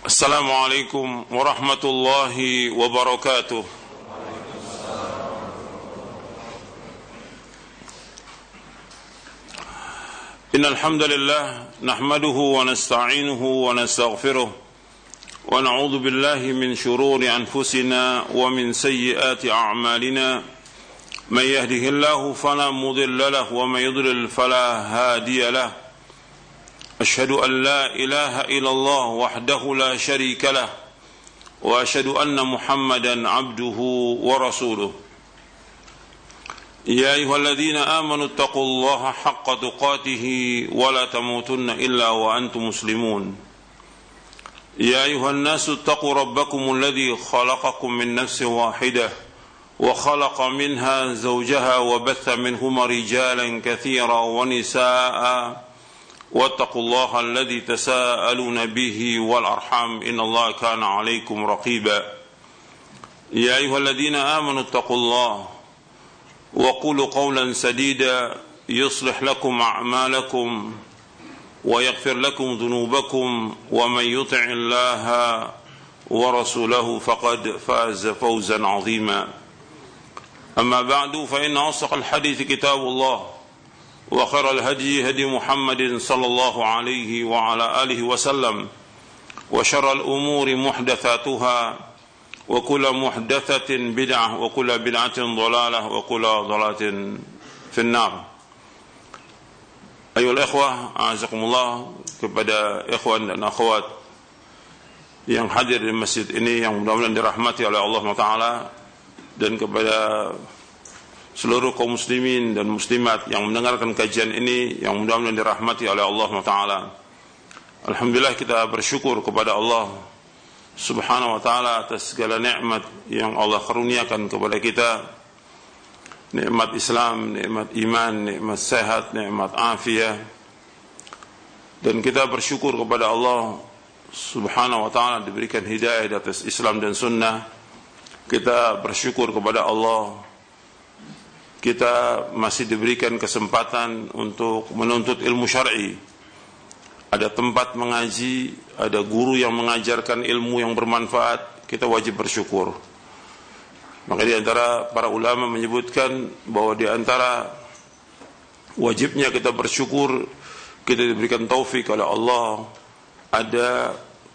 Assalamualaikum warahmatullahi wabarakatuh. Innal hamdalillah nahmaduhu wa nasta'inuhu wa nastaghfiruh wa na'udzu billahi min shururi anfusina wa min sayyiati a'malina. Man yahdihillahu fala mudilla lahu wa man yudlil fala hadiya lahu. أشهد أن لا إله إلا الله وحده لا شريك له وأشهد أن محمدا عبده ورسوله يا أيها الذين آمنوا اتقوا الله حق تقاته ولا تموتن إلا وأنتم مسلمون يا أيها الناس اتقوا ربكم الذي خلقكم من نفس واحدة وخلق منها زوجها وبث منهما رجالا كثيرا ونساء واتقوا الله الذي تساءلون به والأرحام إن الله كان عليكم رقيبا يا أيها الذين آمنوا اتقوا الله وقولوا قولا سديدا يصلح لكم أعمالكم ويغفر لكم ذنوبكم ومن يطع الله ورسوله فقد فاز فوزا عظيما أما بعد فإن أصدق الحديث كتاب الله وخير الهدي هدي محمد صلى الله عليه وعلى آله وسلم وشر الأمور محدثاتها وكل محدثة بدعة وكل بدعة ضلالة وكل ضلالة في النار. أيها الإخوة أعزكم الله, kepada ikhwan dan akhwat yang hadir di masjid ini yang mudah-mudahan dirahmati oleh Allah Taala, dan kepada seluruh kaum muslimin dan muslimat yang mendengarkan kajian ini yang mudah-mudahan dirahmati oleh Allah Ta'ala. Alhamdulillah, kita bersyukur kepada Allah Subhanahu wa ta'ala atas segala nikmat yang Allah karuniakan kepada kita. Nikmat Islam, nikmat iman, nikmat sehat, nikmat afiah. Dan kita bersyukur kepada Allah Subhanahu wa ta'ala diberikan hidayah atas Islam dan sunnah. Kita bersyukur kepada Allah kita masih diberikan kesempatan untuk menuntut ilmu syar'i. Ada tempat mengaji, ada guru yang mengajarkan ilmu yang bermanfaat, kita wajib bersyukur. Maka di antara para ulama menyebutkan bahwa di antara wajibnya kita bersyukur, kita diberikan taufik oleh Allah, ada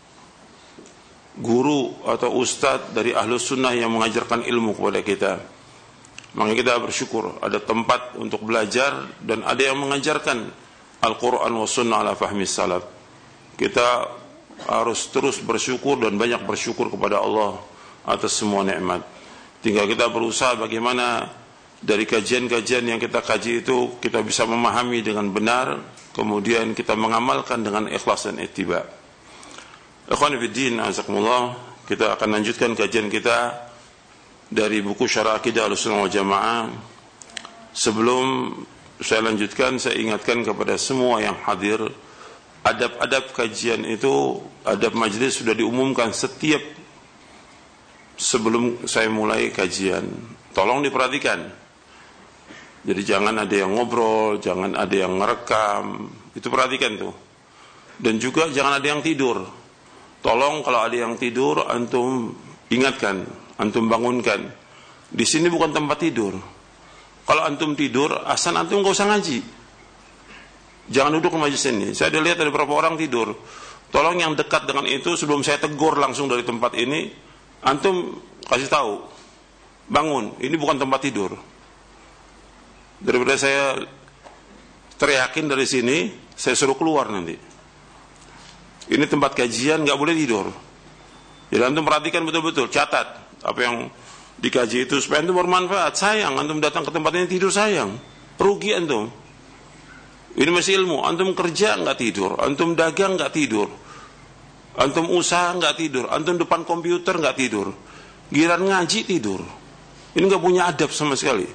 guru atau ustadz dari Ahlus Sunnah yang mengajarkan ilmu kepada kita. Maka kita bersyukur ada tempat untuk belajar dan ada yang mengajarkan Al-Quran wa Sunnah ala fahmi salaf. Kita harus terus bersyukur dan banyak bersyukur kepada Allah atas semua nikmat. Tinggal kita berusaha bagaimana dari kajian-kajian yang kita kaji itu kita bisa memahami dengan benar, kemudian kita mengamalkan dengan ikhlas dan ittiba. Ikhwan fiddin, azakumullah, kita akan lanjutkan kajian kita dari buku Syarah Aqidah Ahlussunnah wal Jamaah. Sebelum saya lanjutkan, saya ingatkan kepada semua yang hadir, adab-adab kajian itu, adab majlis sudah diumumkan setiap sebelum saya mulai kajian. Tolong diperhatikan. Jadi jangan ada yang ngobrol, jangan ada yang ngerekam, itu perhatikan tuh. Dan juga jangan ada yang tidur. Tolong kalau ada yang tidur, antum ingatkan, antum bangunkan. Di sini bukan tempat tidur. Kalau antum tidur, asal antum gak usah ngaji. Jangan duduk di majelis ini. Saya ada lihat ada beberapa orang tidur. Tolong yang dekat dengan itu, sebelum saya tegur langsung dari tempat ini, antum kasih tahu, bangun, ini bukan tempat tidur. Daripada saya teriakin dari sini, saya suruh keluar nanti. Ini tempat kajian, gak boleh tidur. Jadi antum perhatikan betul-betul, catat apa yang dikaji itu supaya antum bermanfaat. Sayang antum datang ke tempat ini tidur, sayang, rugi antum. Ini masih ilmu. Antum kerja nggak tidur, antum dagang nggak tidur, antum usaha nggak tidur, antum depan komputer nggak tidur, giliran ngaji tidur. Ini nggak punya adab sama sekali,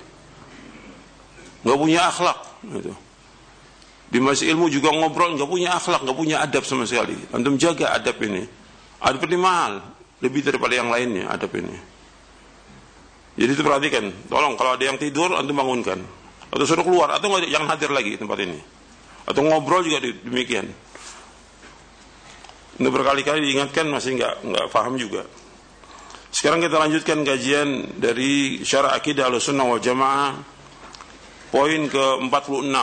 nggak punya akhlak gitu. Di masih ilmu juga ngobrol nggak punya akhlak, nggak punya adab sama sekali. Antum jaga adab ini. Adab ini mahal, lebih daripada yang lainnya adab ini. Jadi itu perhatikan. Tolong kalau ada yang tidur, antum bangunkan. Atau suruh keluar, atau jangan hadir lagi tempat ini. Atau ngobrol juga demikian. Ini berkali-kali diingatkan masih nggak paham juga. Sekarang kita lanjutkan kajian dari Syarah Aqidah Ahlussunnah wal Jamaah, poin ke-46.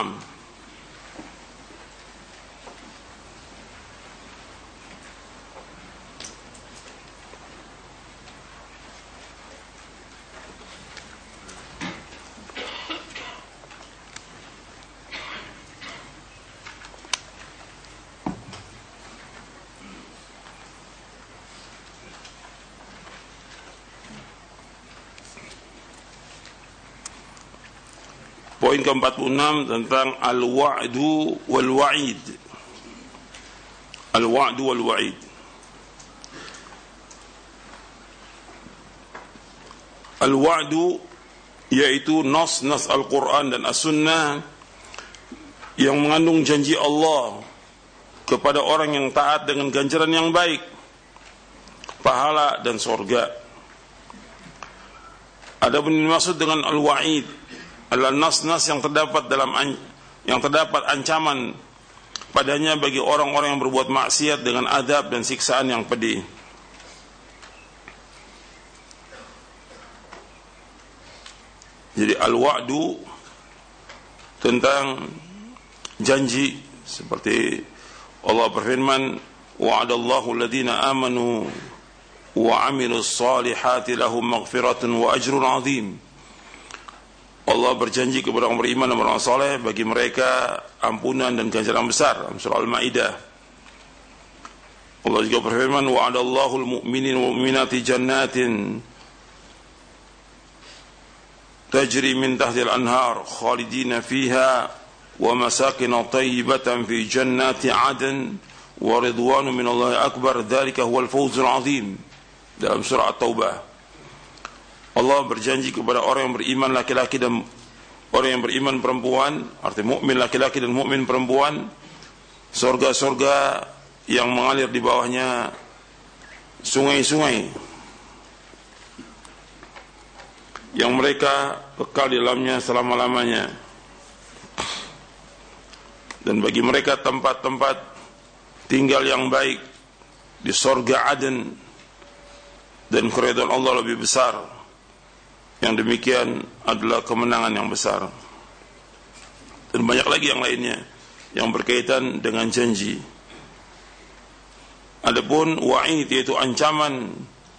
Poin ke-46 tentang al-wa'du wal-wa'id. Al-wa'du wal-wa'id. Al-wa'du yaitu nas Al-Quran dan As-Sunnah yang mengandung janji Allah kepada orang yang taat dengan ganjaran yang baik, pahala dan surga. Adapun dimaksud dengan al-wa'id adalah nas-nas yang terdapat ancaman padanya bagi orang-orang yang berbuat maksiat dengan azab dan siksaan yang pedih. Jadi al-wa'du tentang janji, seperti Allah berfirman, wa'adallahu alladhina amanu wa 'amilus salihati lahum maghfiratun wa ajrun 'azim. Allah berjanji kepada orang beriman dan orang saleh, bagi mereka ampunan dan ganjaran besar. Surah Al-Maidah. Allah juga berfirman, wa'adallahu al-mu'minin wal mu'minati jannatin tajri min tahtil anhar khalidina fiha wa masakin tayyibatan fi jannati 'adn wa ridwanu minallahi akbar dzalika huwal fawzul 'azim. Dalam surah At-Taubah, Allah berjanji kepada orang yang beriman laki-laki dan orang yang beriman perempuan, artinya mukmin laki-laki dan mukmin perempuan, surga-surga yang mengalir di bawahnya sungai-sungai yang mereka kekal di dalamnya selama-lamanya. Dan bagi mereka tempat-tempat tinggal yang baik di surga Aden, dan keridhaan Allah lebih besar. Yang demikian adalah kemenangan yang besar. Dan banyak lagi yang lainnya yang berkaitan dengan janji. Adapun wa'id yaitu ancaman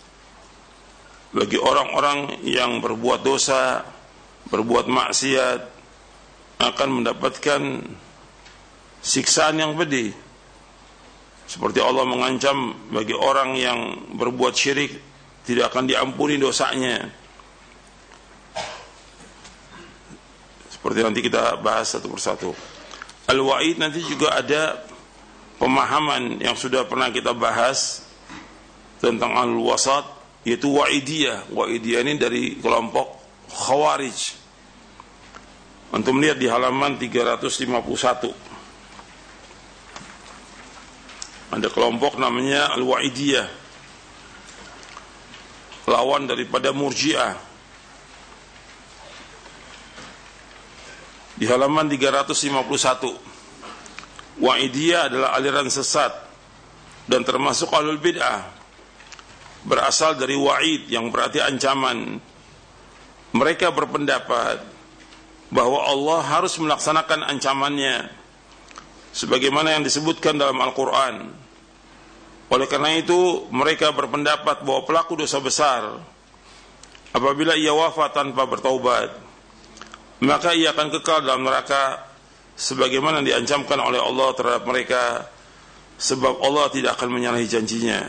bagi orang-orang yang berbuat dosa, berbuat maksiat, akan mendapatkan siksaan yang pedih. Seperti Allah mengancam bagi orang yang berbuat syirik, tidak akan diampuni dosanya. Seperti nanti kita bahas satu persatu. Al-wa'id nanti juga ada pemahaman yang sudah pernah kita bahas tentang al-wasat, yaitu wa'idiyah. Wa'idiyah ini dari kelompok Khawarij. Antum lihat di halaman 351. Ada kelompok namanya al-wa'idiyah, lawan daripada Murji'ah. Di halaman 351, Wa'idiyah adalah aliran sesat dan termasuk ahlul bid'ah. Berasal dari wa'id yang berarti ancaman. Mereka berpendapat bahwa Allah harus melaksanakan ancamannya sebagaimana yang disebutkan dalam Al-Quran. Oleh karena itu mereka berpendapat bahwa pelaku dosa besar, apabila ia wafat tanpa bertaubat, maka ia akan kekal dalam neraka sebagaimana diancamkan oleh Allah terhadap mereka, sebab Allah tidak akan menyalahi janjinya.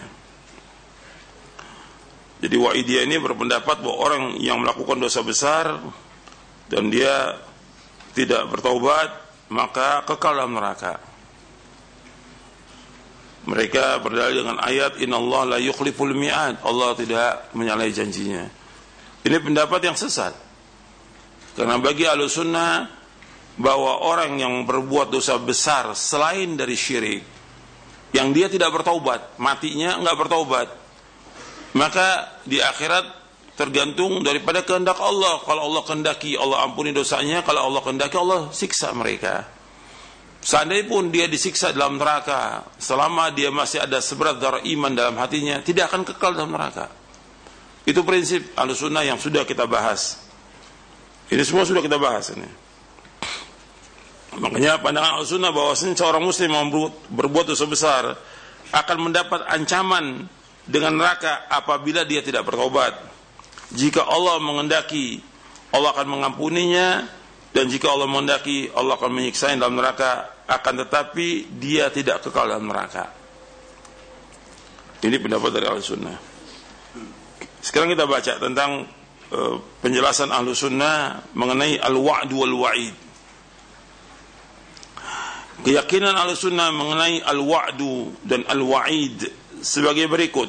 Jadi wa'idiyah ini berpendapat bahwa orang yang melakukan dosa besar dan dia tidak bertaubat, maka kekal dalam neraka. Mereka berdalil dengan ayat innallaha la yukhliful mi'ad, Allah tidak menyalahi janjinya. Ini pendapat yang sesat. Karena bagi Ahlussunnah bahwa orang yang berbuat dosa besar selain dari syirik, yang dia tidak bertaubat, matinya enggak bertaubat, maka di akhirat tergantung daripada kehendak Allah. Kalau Allah kehendaki, Allah ampuni dosanya. Kalau Allah kehendaki, Allah siksa mereka. Seandainya pun dia disiksa dalam neraka, selama dia masih ada seberat darah iman dalam hatinya, tidak akan kekal dalam neraka. Itu prinsip Ahlussunnah yang sudah kita bahas. Ini semua sudah kita bahas ini. Makanya pandangan Ahlussunnah bahwasanya seorang muslim yang berbuat dosa besar akan mendapat ancaman dengan neraka apabila dia tidak bertobat. Jika Allah menghendaki, Allah akan mengampuninya, dan jika Allah menghendaki, Allah akan menyiksanya dalam neraka, akan tetapi dia tidak kekal dalam neraka. Ini pendapat dari Ahlussunnah. Sekarang kita baca tentang penjelasan Ahlussunnah mengenai al-wa'd wal wa'id. Keyakinan Ahlussunnah mengenai al-wa'du dan al-wa'id sebagai berikut.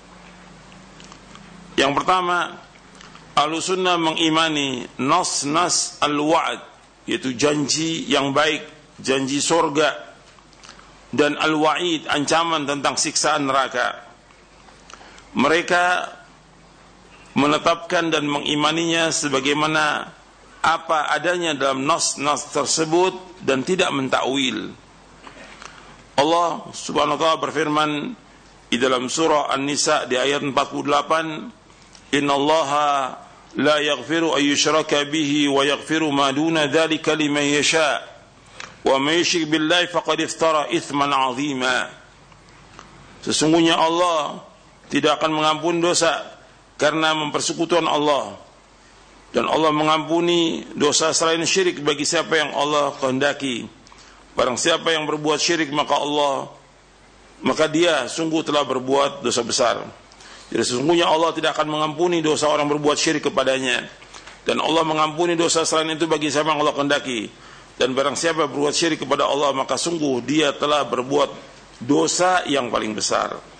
Yang pertama, Ahlussunnah mengimani nas al-wa'd, yaitu janji yang baik, janji surga, dan al-wa'id, ancaman tentang siksaan neraka. Mereka menetapkan dan mengimaninya sebagaimana apa adanya dalam nas-nas tersebut dan tidak mentakwil. Allah Subhanahu wa taala berfirman di dalam surah An-Nisa di ayat 48, "Innallaha la yaghfiru an yushraka bihi wa yaghfiru ma duna dzalika liman yasha wa may yushrik billahi faqad iftara itsman 'azima." Sesungguhnya Allah tidak akan mengampuni dosa karena mempersekutukan Allah, dan Allah mengampuni dosa selain syirik bagi siapa yang Allah kehendaki. Barang siapa yang berbuat syirik maka dia sungguh telah berbuat dosa besar. Jadi sesungguhnya Allah tidak akan mengampuni dosa orang berbuat syirik kepadanya, dan Allah mengampuni dosa selain itu bagi siapa yang Allah kehendaki. Dan barang siapa berbuat syirik kepada Allah, maka sungguh dia telah berbuat dosa yang paling besar.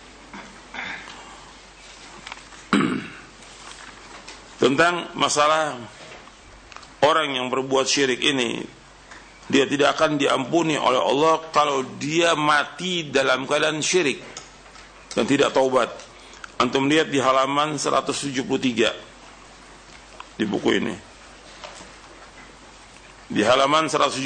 Tentang masalah orang yang berbuat syirik ini, dia tidak akan diampuni oleh Allah kalau dia mati dalam keadaan syirik dan tidak taubat. Antum lihat di halaman 173 di buku ini. Di halaman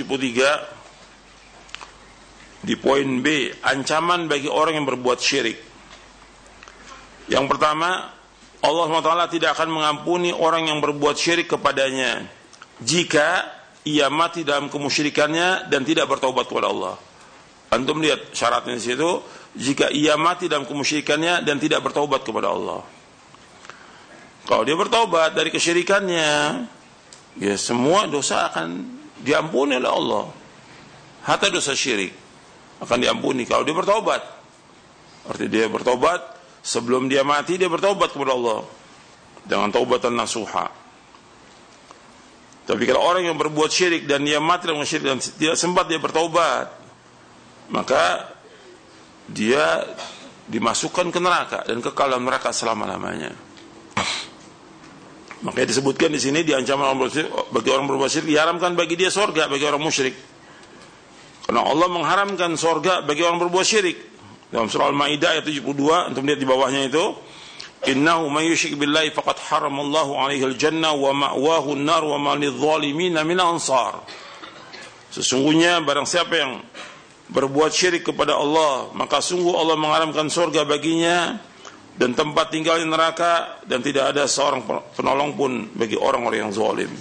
173 di poin B, ancaman bagi orang yang berbuat syirik. Yang pertama, Allah SWT tidak akan mengampuni orang yang berbuat syirik kepadanya jika ia mati dalam kemusyrikannya dan tidak bertaubat kepada Allah. Antum lihat syaratnya di situ, jika ia mati dalam kemusyrikannya dan tidak bertaubat kepada Allah. Kalau dia bertaubat dari kesyirikannya, ya semua dosa akan diampuni oleh Allah. Hatta dosa syirik akan diampuni kalau dia bertaubat. Artinya dia bertaubat sebelum dia mati, dia bertaubat kepada Allah dengan taubatan nasuha. Tapi kalau orang yang berbuat syirik dan dia mati dalam syirik dan tidak sempat dia bertaubat, maka dia dimasukkan ke neraka dan kekal dalam neraka selama-lamanya. Makanya disebutkan di sini di ancaman bagi orang berbuat syirik, diharamkan bagi dia surga bagi orang musyrik. Karena Allah mengharamkan surga bagi orang berbuat syirik. Dalam surah Al-Maidah ayat 72, antum lihat di bawahnya itu, "Innahu may yusyrik billahi faqad haramallahu 'alaihi al-jannah wa ma'wahu an-nar wa ma lidh-dhalimin min ansar." Sesungguhnya barang siapa yang berbuat syirik kepada Allah, maka sungguh Allah mengharamkan surga baginya dan tempat tinggalnya neraka, dan tidak ada seorang penolong pun bagi orang-orang yang zalim.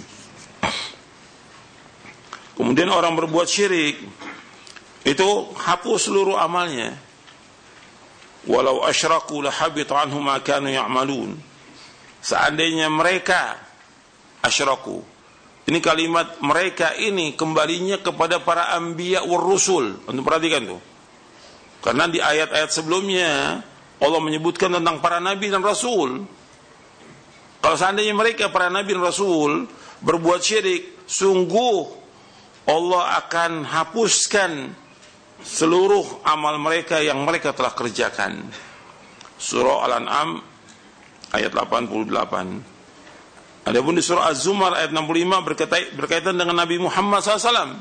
Kemudian orang berbuat syirik itu hapus seluruh amalnya. Walau asyraku lahabita anhum ma kanu ya'malun. Seandainya mereka asyraku, ini kalimat mereka ini kembalinya kepada para anbiya war rusul. Untuk perhatikan tuh. Karena di ayat-ayat sebelumnya Allah menyebutkan tentang para nabi dan rasul. Kalau seandainya mereka para nabi dan rasul berbuat syirik, sungguh Allah akan hapuskan seluruh amal mereka yang mereka telah kerjakan. Surah Al-An'am ayat 88. Adapun di surah Az-Zumar ayat 65 berkaitan dengan Nabi Muhammad SAW.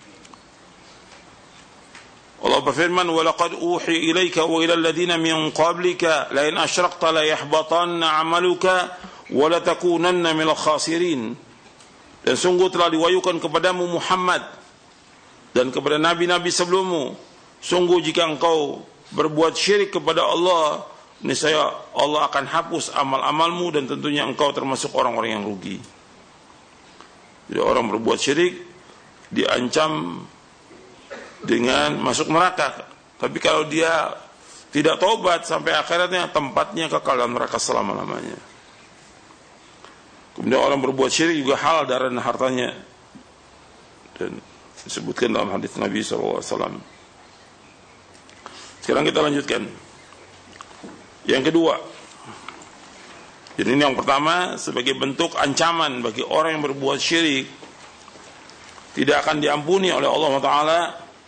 Allah berfirman, "Wa laqad uhiya ilaika wa ila alladziina min qablika la in asyrakta la yahbatanna 'amaluka wa la takunanna minal khasirin." Dan sungguh telah diwahyukan kepadamu Muhammad dan kepada nabi-nabi sebelummu, sungguh jika engkau berbuat syirik kepada Allah, niscaya Allah akan hapus amal-amalmu dan tentunya engkau termasuk orang-orang yang rugi. Jadi orang berbuat syirik diancam dengan masuk neraka. Tapi kalau dia tidak taubat sampai akhiratnya, tempatnya kekal dalam neraka selama-lamanya. Kemudian orang berbuat syirik juga halal darah dan hartanya, dan disebutkan dalam hadis Nabi SAW. Sekarang kita lanjutkan yang kedua. Jadi ini yang pertama, sebagai bentuk ancaman bagi orang yang berbuat syirik, tidak akan diampuni oleh Allah Ta'ala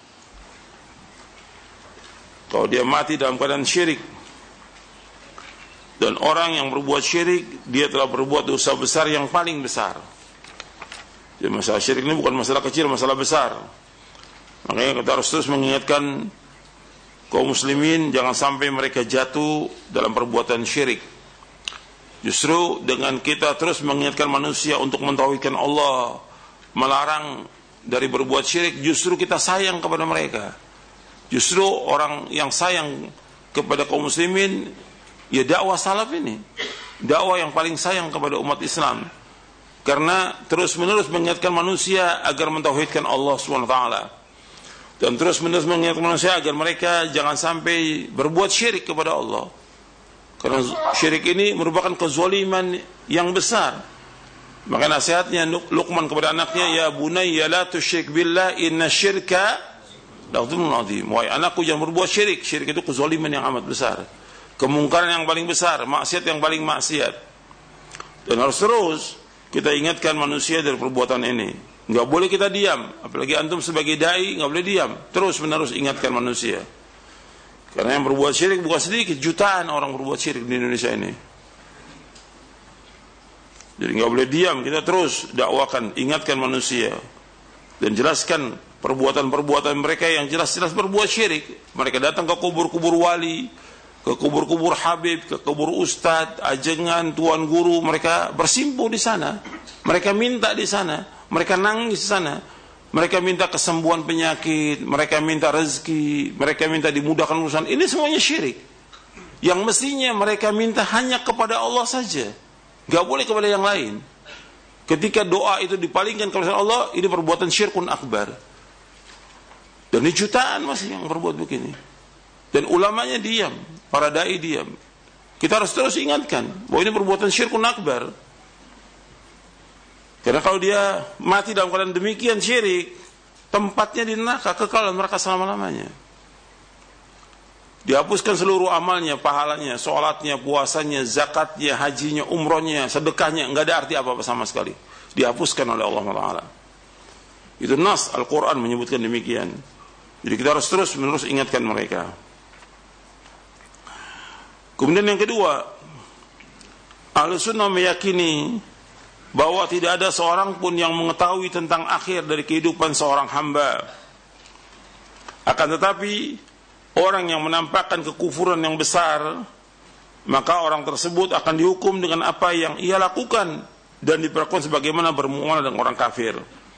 kalau dia mati dalam keadaan syirik. Dan orang yang berbuat syirik, dia telah berbuat dosa besar yang paling besar. Jadi masalah syirik ini bukan masalah kecil, masalah besar. Makanya kita harus terus mengingatkan kaum muslimin jangan sampai mereka jatuh dalam perbuatan syirik. Justru dengan kita terus mengingatkan manusia untuk mentauhidkan Allah, melarang dari berbuat syirik, justru kita sayang kepada mereka. Justru orang yang sayang kepada kaum muslimin, ya dakwah salaf ini, dakwah yang paling sayang kepada umat Islam, karena terus-menerus mengingatkan manusia agar mentauhidkan Allah SWT, dan terus-menerus mengingatkan manusia agar mereka jangan sampai berbuat syirik kepada Allah, karena syirik ini merupakan kezaliman yang besar. Maka nasihatnya Luqman kepada anaknya, ya bunayya la tusyrik billah inna syirka la dzulmun adzim. Wahai anakku, jangan berbuat syirik. Syirik itu kezaliman yang amat besar, kemungkaran yang paling besar, maksiat yang paling maksiat. Dan harus terus kita ingatkan manusia dari perbuatan ini. Enggak boleh kita diam, apalagi antum sebagai dai enggak boleh diam. Terus menerus ingatkan manusia. Karena yang berbuat syirik bukan sedikit, jutaan orang berbuat syirik di Indonesia ini. Jadi enggak boleh diam, kita terus dakwakan, ingatkan manusia dan jelaskan perbuatan-perbuatan mereka yang jelas-jelas berbuat syirik. Mereka datang ke kubur-kubur wali, ke kubur-kubur habib, ke kubur ustadz, ajengan, tuan guru, mereka bersimpuh di sana. Mereka minta di sana, mereka nangis di sana. Mereka minta kesembuhan penyakit, mereka minta rezeki, mereka minta dimudahkan urusan. Ini semuanya syirik. Yang mestinya mereka minta hanya kepada Allah saja, enggak boleh kepada yang lain. Ketika doa itu dipalingkan kepada Allah, ini perbuatan syirkun akbar. Dan ini jutaan masih yang berbuat begini. Dan ulamanya diam, para dai diam. Kita harus terus ingatkan bahwa ini perbuatan syirkun akbar. Karena kalau dia mati dalam keadaan demikian syirik, tempatnya di neraka, kekal dalam neraka selama-lamanya. Dihapuskan seluruh amalnya, pahalanya, sholatnya, puasanya, zakatnya, hajinya, umrohnya, sedekahnya, enggak ada arti apa-apa sama sekali. Dihapuskan oleh Allah Ta'ala. Itu nas Al-Quran menyebutkan demikian. Jadi kita harus terus menerus ingatkan mereka. Kemudian yang kedua, Ahlussunnah meyakini bahwa tidak ada seorang pun yang mengetahui tentang akhir dari kehidupan seorang hamba. Akan tetapi orang yang menampakkan kekufuran yang besar, maka orang tersebut akan dihukum dengan apa yang ia lakukan dan diperlakukan sebagaimana bermuamalah dengan orang kafir.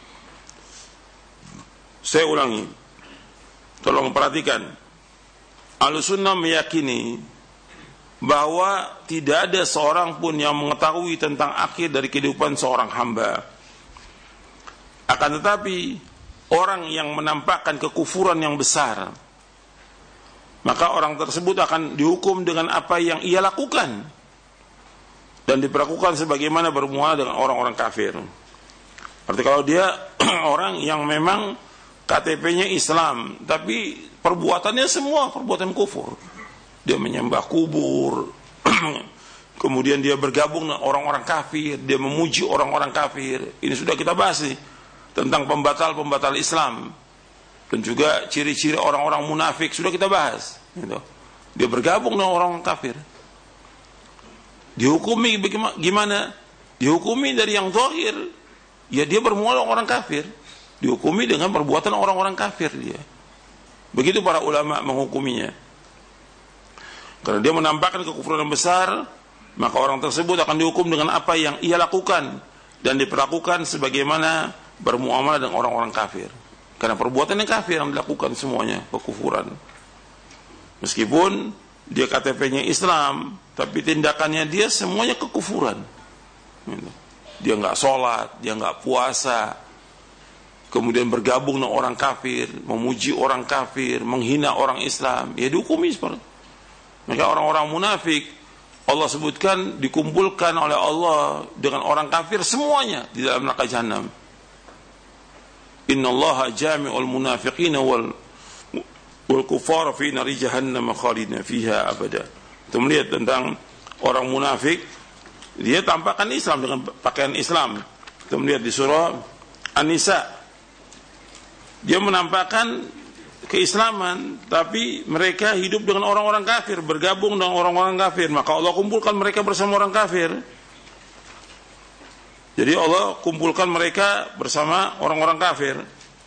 Saya ulangi, tolong perhatikan. Ahlussunnah meyakini bahwa tidak ada seorang pun yang mengetahui tentang akhir dari kehidupan seorang hamba. Akan tetapi orang yang menampakkan kekufuran yang besar, maka orang tersebut akan dihukum dengan apa yang ia lakukan dan diperlakukan sebagaimana bermuamalah dengan orang-orang kafir. Artinya kalau dia orang yang memang KTP-nya Islam, tapi perbuatannya semua perbuatan kufur. Dia menyembah kubur, kemudian dia bergabung dengan orang-orang kafir, dia memuji orang-orang kafir. Ini sudah kita bahas nih, tentang pembatal-pembatal Islam. Dan juga ciri-ciri orang-orang munafik sudah kita bahas gitu. Dia bergabung dengan orang kafir. Dihukumi gimana? Dihukumi dari yang zahir, ya dia bermuamalah orang kafir. Dihukumi dengan perbuatan orang-orang kafir dia. Begitu para ulama menghukuminya. Karena dia menampakkan kekufuran yang besar, maka orang tersebut akan dihukum dengan apa yang ia lakukan dan diperlakukan sebagaimana bermuamalah dengan orang-orang kafir. Karena perbuatannya kafir yang dilakukan semuanya, kekufuran. Meskipun dia KTP-nya Islam, tapi tindakannya dia semuanya kekufuran. Dia nggak sholat, dia nggak puasa, kemudian bergabung dengan orang kafir, memuji orang kafir, menghina orang Islam, ya dihukumi seperti. Maka orang-orang munafik Allah sebutkan dikumpulkan oleh Allah dengan orang kafir semuanya di dalam neraka jahanam. Innallaha jami'ul munafiqina wal kuffara fi nari jahannam khalidina fiha abada. Kita melihat tentang orang munafik, dia tampakkan Islam dengan pakaian Islam. Kita melihat di surah An-Nisa, dia menampakkan keislaman, tapi mereka hidup dengan orang-orang kafir, bergabung dengan orang-orang kafir. Maka Allah kumpulkan mereka bersama orang kafir. Jadi Allah kumpulkan mereka bersama orang-orang kafir.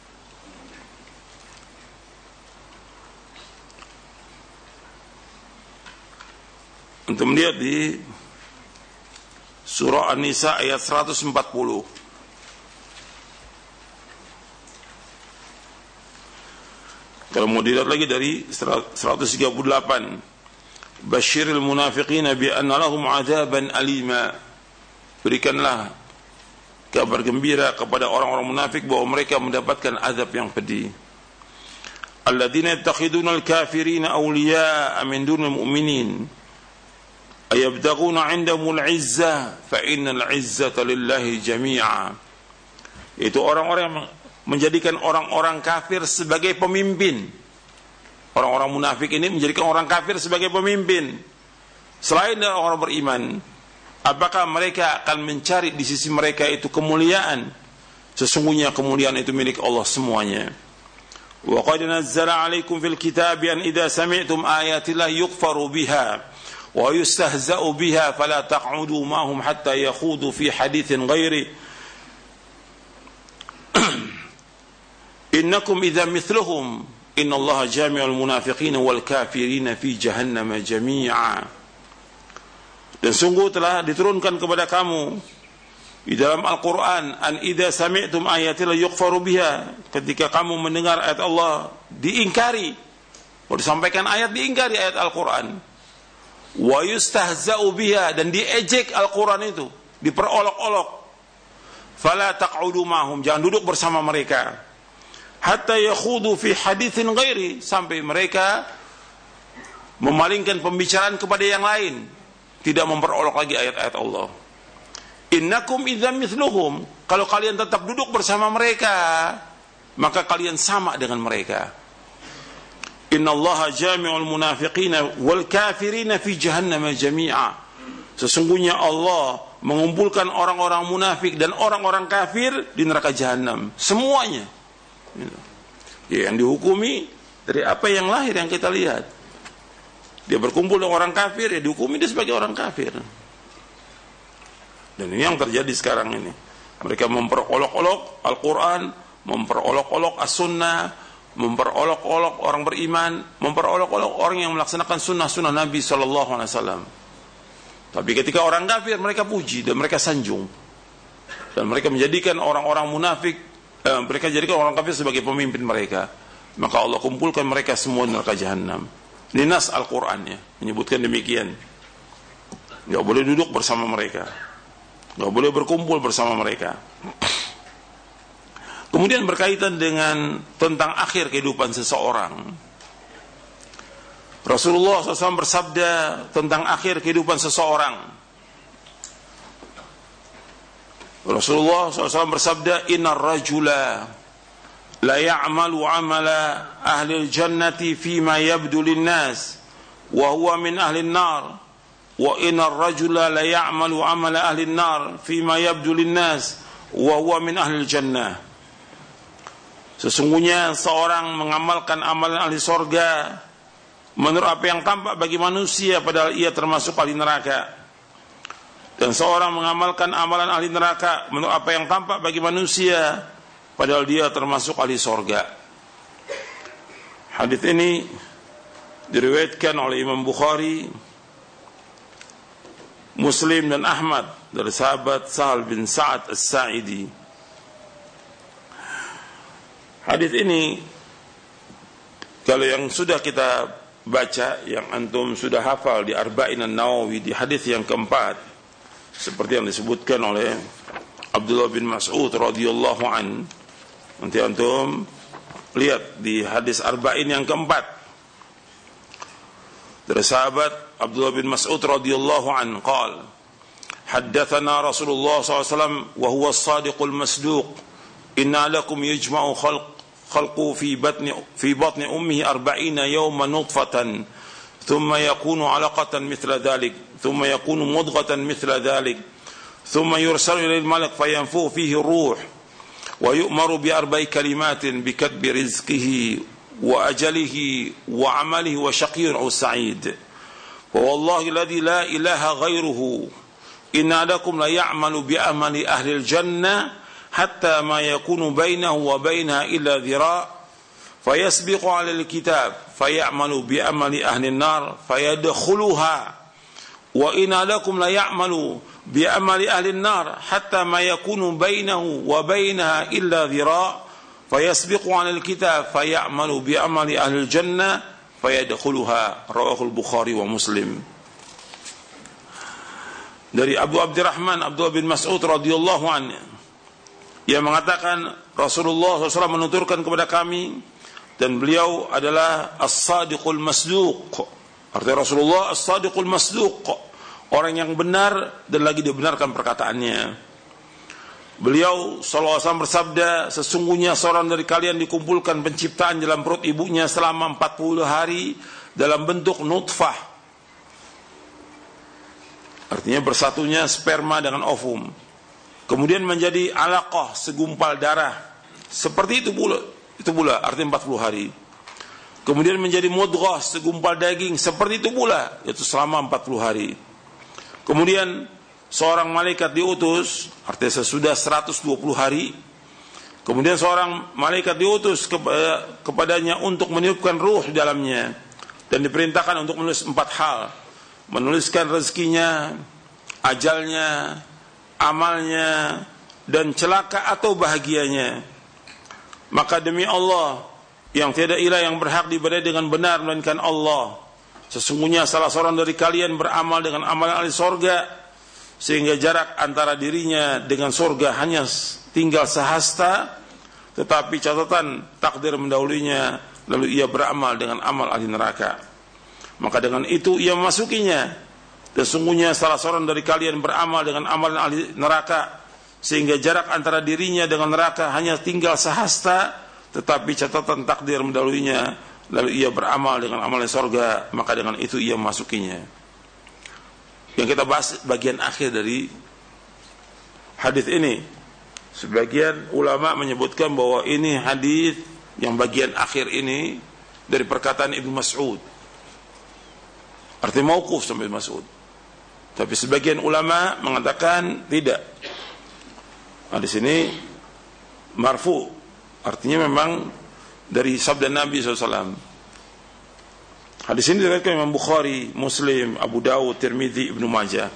Untuk melihat di surah An-Nisa ayat 140. Kalau mau dilihat lagi dari 138, Basyiril munafiqina bi anna lahum 'adzaban alima. Berikanlah kabar gembira kepada orang-orang munafik bahwa mereka mendapatkan azab yang pedih. Alladzina yattakhiduna al-kafirina awliya'a min dunil mu'minin ayabtaghuna 'indahumul 'izzah fa innal 'izzata lillahi jami'a. Itu orang-orang yang menjadikan orang-orang kafir sebagai pemimpin. Orang-orang munafik ini menjadikan orang kafir sebagai pemimpin selain dari orang beriman. Apakah mereka akan mencari di sisi mereka itu kemuliaan? Sesungguhnya kemuliaan itu milik Allah semuanya. Wa qad nazzala 'alaikum fil kitabi an idza sami'tum ayatillahi yukfaru biha wa yustahza'u biha fala taq'udu ma'hum hatta yakhudu fi haditsin ghairi innakum idza mithluhum innallaha jami'ul munafiqina wal kafirina fi jahannam jami'a. Dan sungguh telah diturunkan kepada kamu di dalam Al-Quran an idza sami'tum ayatil yukfaru biha, ketika kamu mendengar ayat Allah diingkari. Kalau disampaikan ayat diingkari ayat Al-Quran. Wa yustahza'u biha, dan diejek Al-Quran itu, diperolok-olok. Fala taq'udu ma'hum, jangan duduk bersama mereka. Hatta yakhudu fi haditsin ghairi, sampai mereka memalingkan pembicaraan kepada yang lain, tidak memperolok lagi ayat-ayat Allah. Innakum idzam mithluhum, kalau kalian tetap duduk bersama mereka, maka kalian sama dengan mereka. Innallaha jami'ul munafiqina wal kafirina fi jahannam jami'a. Sesungguhnya Allah mengumpulkan orang-orang munafik dan orang-orang kafir di neraka jahanam semuanya. Ya, yang dihukumi dari apa yang lahir yang kita lihat. Dia berkumpul dengan orang kafir, ya dihukumi dia sebagai orang kafir. Dan ini yang terjadi sekarang ini. Mereka memperolok-olok Al-Quran, memperolok-olok As-Sunnah, memperolok-olok orang beriman, memperolok-olok orang yang melaksanakan sunnah-sunnah Nabi SAW. Tapi ketika orang kafir, mereka puji dan mereka sanjung. Dan mereka menjadikan orang-orang munafik, mereka jadikan orang kafir sebagai pemimpin mereka. Maka Allah kumpulkan mereka semua di neraka jahanam. Ini nas Al-Qurannya menyebutkan demikian. Gak boleh duduk bersama mereka, gak boleh berkumpul bersama mereka. Kemudian berkaitan dengan tentang akhir kehidupan seseorang, Rasulullah SAW bersabda tentang akhir kehidupan seseorang. Rasulullah SAW bersabda, Innar rajula la ya'malu amala ahli al-jannati fima yabdu lin-nas wa huwa min ahli an-nar wa innar rajula la ya'malu amala ahli an-nar fima yabdu lin-nas wa huwa min ahli al-jannah. Sesungguhnya seorang mengamalkan amalan ahli surga menurut apa yang tampak bagi manusia, padahal ia termasuk ahli neraka. Dan seorang mengamalkan amalan ahli neraka menurut apa yang tampak bagi manusia, padahal dia termasuk ahli surga. Hadis ini diriwayatkan oleh Imam Bukhari, Muslim dan Ahmad dari sahabat Sahal bin Sa'ad As-Sa'idi. Hadis ini kalau yang sudah kita baca, yang antum sudah hafal di Arba'in An-Nawawi di hadis yang keempat, seperti yang disebutkan oleh Abdullah bin Mas'ud radhiyallahu an. Nanti antum lihat di hadis Arba'in yang keempat dari sahabat Abdullah bin Mas'ud radhiyallahu an qala haddatsana Rasulullah sallallahu alaihi wasallam wa huwa as-sadiqul masduq inna lakum yajma'u خلقه في بطن أمه 40 يوما نطفة ثم يكون علقة مثل ذلك ثم يكون مضغة مثل ذلك ثم يرسل إلى الملك فينفخ فيه الروح ويؤمر ب4 كلمات بكتب رزقه وأجله وعمله وشقي أو سعيد فوالله الذي لا إله غيره إن لكم ليعمل بأمل أهل الجنة حتى ما يكون بينه وبينها إلا ذراع فيسبق على الكتاب فيعمل بأمل أهل النار فيدخلها وإن لكم ليعمل بأمل أهل النار حتى ما يكون بينه وبينها إلا ذراع فيسبق على الكتاب فيعمل بأمل أهل الجنة فيدخلها رواه البخاري ومسلم. Dari Abu Abdurrahman Abdullah bin Mas'ud radhiyallahu anhu, ia mengatakan Rasulullah SAW menuturkan kepada kami, dan beliau adalah as-sadiqul masduq. Artinya Rasulullah as-sadiqul masduq, orang yang benar dan lagi dibenarkan perkataannya. Beliau SAW bersabda, sesungguhnya seorang dari kalian dikumpulkan penciptaan dalam perut ibunya selama 40 hari dalam bentuk nutfah. Artinya bersatunya sperma dengan ovum. Kemudian menjadi alaqah, segumpal darah. Seperti itu pula artinya 40 hari. Kemudian menjadi mudghah, segumpal daging. Seperti itu pula, yaitu selama 40 hari. Kemudian seorang malaikat diutus, artinya sesudah 120 hari. Kemudian seorang malaikat diutus kepadanya untuk meniupkan ruh di dalamnya. Dan diperintahkan untuk menulis 4 hal. Menuliskan rezekinya, ajalnya, amalnya, dan celaka atau bahagianya. Maka demi Allah yang tiada ilah yang berhak diibadahi dengan benar melainkan Allah, sesungguhnya salah seorang dari kalian beramal dengan amalan ahli sorga, sehingga jarak antara dirinya dengan sorga hanya tinggal sehasta, tetapi catatan takdir mendahulunya, lalu ia beramal dengan amal ahli neraka, maka dengan itu ia memasukinya. Dan sungguhnya salah seorang dari kalian beramal dengan amalan ahli neraka, sehingga jarak antara dirinya dengan neraka hanya tinggal sehasta, tetapi catatan takdir mendahulunya, lalu ia beramal dengan amalan surga, maka dengan itu ia memasukinya. Yang kita bahas bagian akhir dari hadis ini, sebagian ulama menyebutkan bahwa ini hadis yang bagian akhir ini dari perkataan Ibnu Mas'ud, artinya mauquf sampai Mas'ud. Tapi sebagian ulama mengatakan tidak. Nah, di sini marfu, artinya memang dari sabda Nabi SAW. Hadis ini diriwayatkan Imam Bukhari, Muslim, Abu Dawud, Tirmidzi, Ibnu Majah.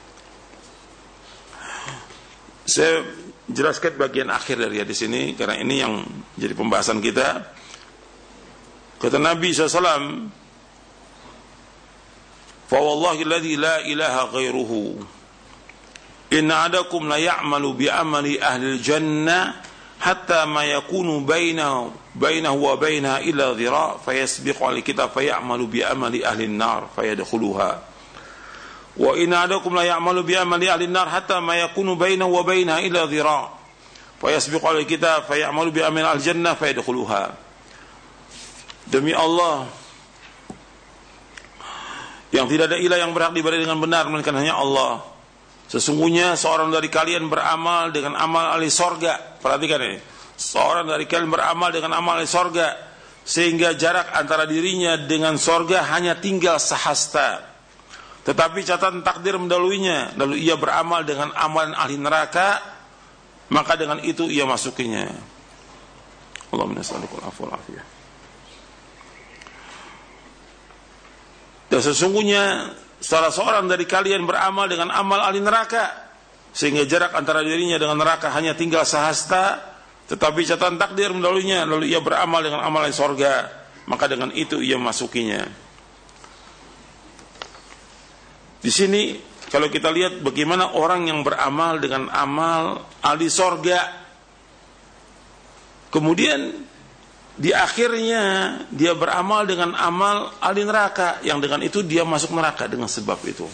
Saya jelaskan bagian akhir dari hadis ini karena ini yang jadi pembahasan kita. Kata Nabi SAW, فوالله الذي لا إله غيره إن أحدكم ليعمل بعمل أهل الجنة حتى ما يكون بينه وبينها إلا ذراع فيسبق على الكتاب فيعمل بعمل أهل النار فيدخلها وإن أحدكم ليعمل بعمل أهل النار حتى ما يكون بينه وبينها إلا ذراع فيسبق على الكتاب فيعمل بعمل أهل الجنة فيدخلها. Demi Allah yang tidak ada ilah yang berhak diibadahi dengan benar melainkan hanya Allah, sesungguhnya seorang dari kalian beramal dengan amal ahli sorga. Perhatikan ini, seorang dari kalian beramal dengan amal ahli sorga, sehingga jarak antara dirinya dengan sorga hanya tinggal sehasta, tetapi catatan takdir mendahuluinya, lalu ia beramal dengan amalan ahli neraka, maka dengan itu ia masukinya. Allahumma nas'aluka al-'afwa wal 'afiyah. Dan sesungguhnya salah seorang dari kalian beramal dengan amal ahli neraka, sehingga jarak antara dirinya dengan neraka hanya tinggal sehasta, Tetapi catatan takdir mendahulunya, lalu ia beramal dengan amalan surga, maka dengan itu ia masukinya. Di sini kalau kita lihat bagaimana orang yang beramal dengan amal ahli surga, kemudian di akhirnya dia beramal dengan amal ahli neraka, yang dengan itu dia masuk neraka dengan sebab itu.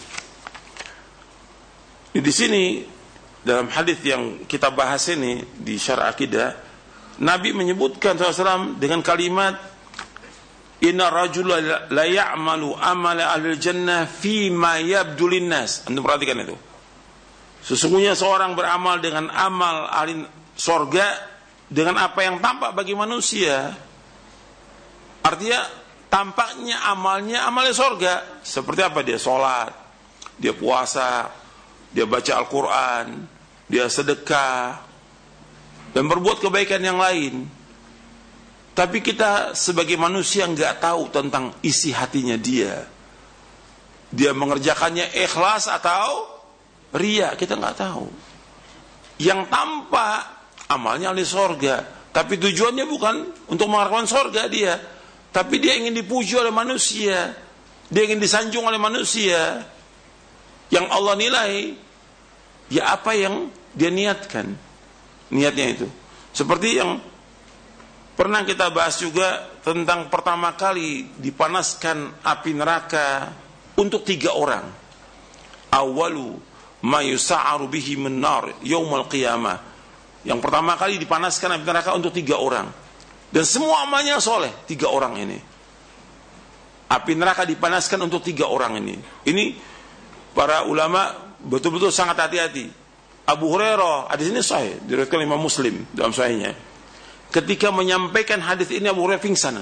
Di sini dalam hadis yang kita bahas ini di Syarah Akidah, Nabi menyebutkan SAW dengan kalimat inna rajula la ya'malu amala ahli jannah fi ma yabdu linnas. Anda perhatikan itu. Sesungguhnya seorang beramal dengan amal ahli surga dengan apa yang tampak bagi manusia. Artinya tampaknya amalnya amal surga. Seperti apa? Dia sholat, dia puasa, dia baca Al-Quran, dia sedekah, dan berbuat kebaikan yang lain. Tapi kita sebagai manusia nggak tahu tentang isi hatinya dia. Dia mengerjakannya ikhlas atau riya, kita nggak tahu. Yang tampak amalnya ahli surga, tapi tujuannya bukan untuk mengharapkan surga dia, tapi dia ingin dipuji oleh manusia, dia ingin disanjung oleh manusia. Yang Allah nilai ya apa yang dia niatkan, niatnya itu. Seperti yang pernah kita bahas juga tentang pertama kali dipanaskan api neraka untuk 3 orang. Awalu ma yusa'aru bihi min nar yaumal qiyamah. Yang pertama kali dipanaskan api neraka untuk 3 orang. Dan semua amalnya soleh 3 orang ini. Api neraka dipanaskan untuk 3 orang ini. Ini para ulama betul-betul sangat hati-hati. Abu Hurairah, hadis ini sahih, diriwayatkan Imam Muslim dalam sahihnya. Ketika menyampaikan hadis ini Abu Hurairah pingsan.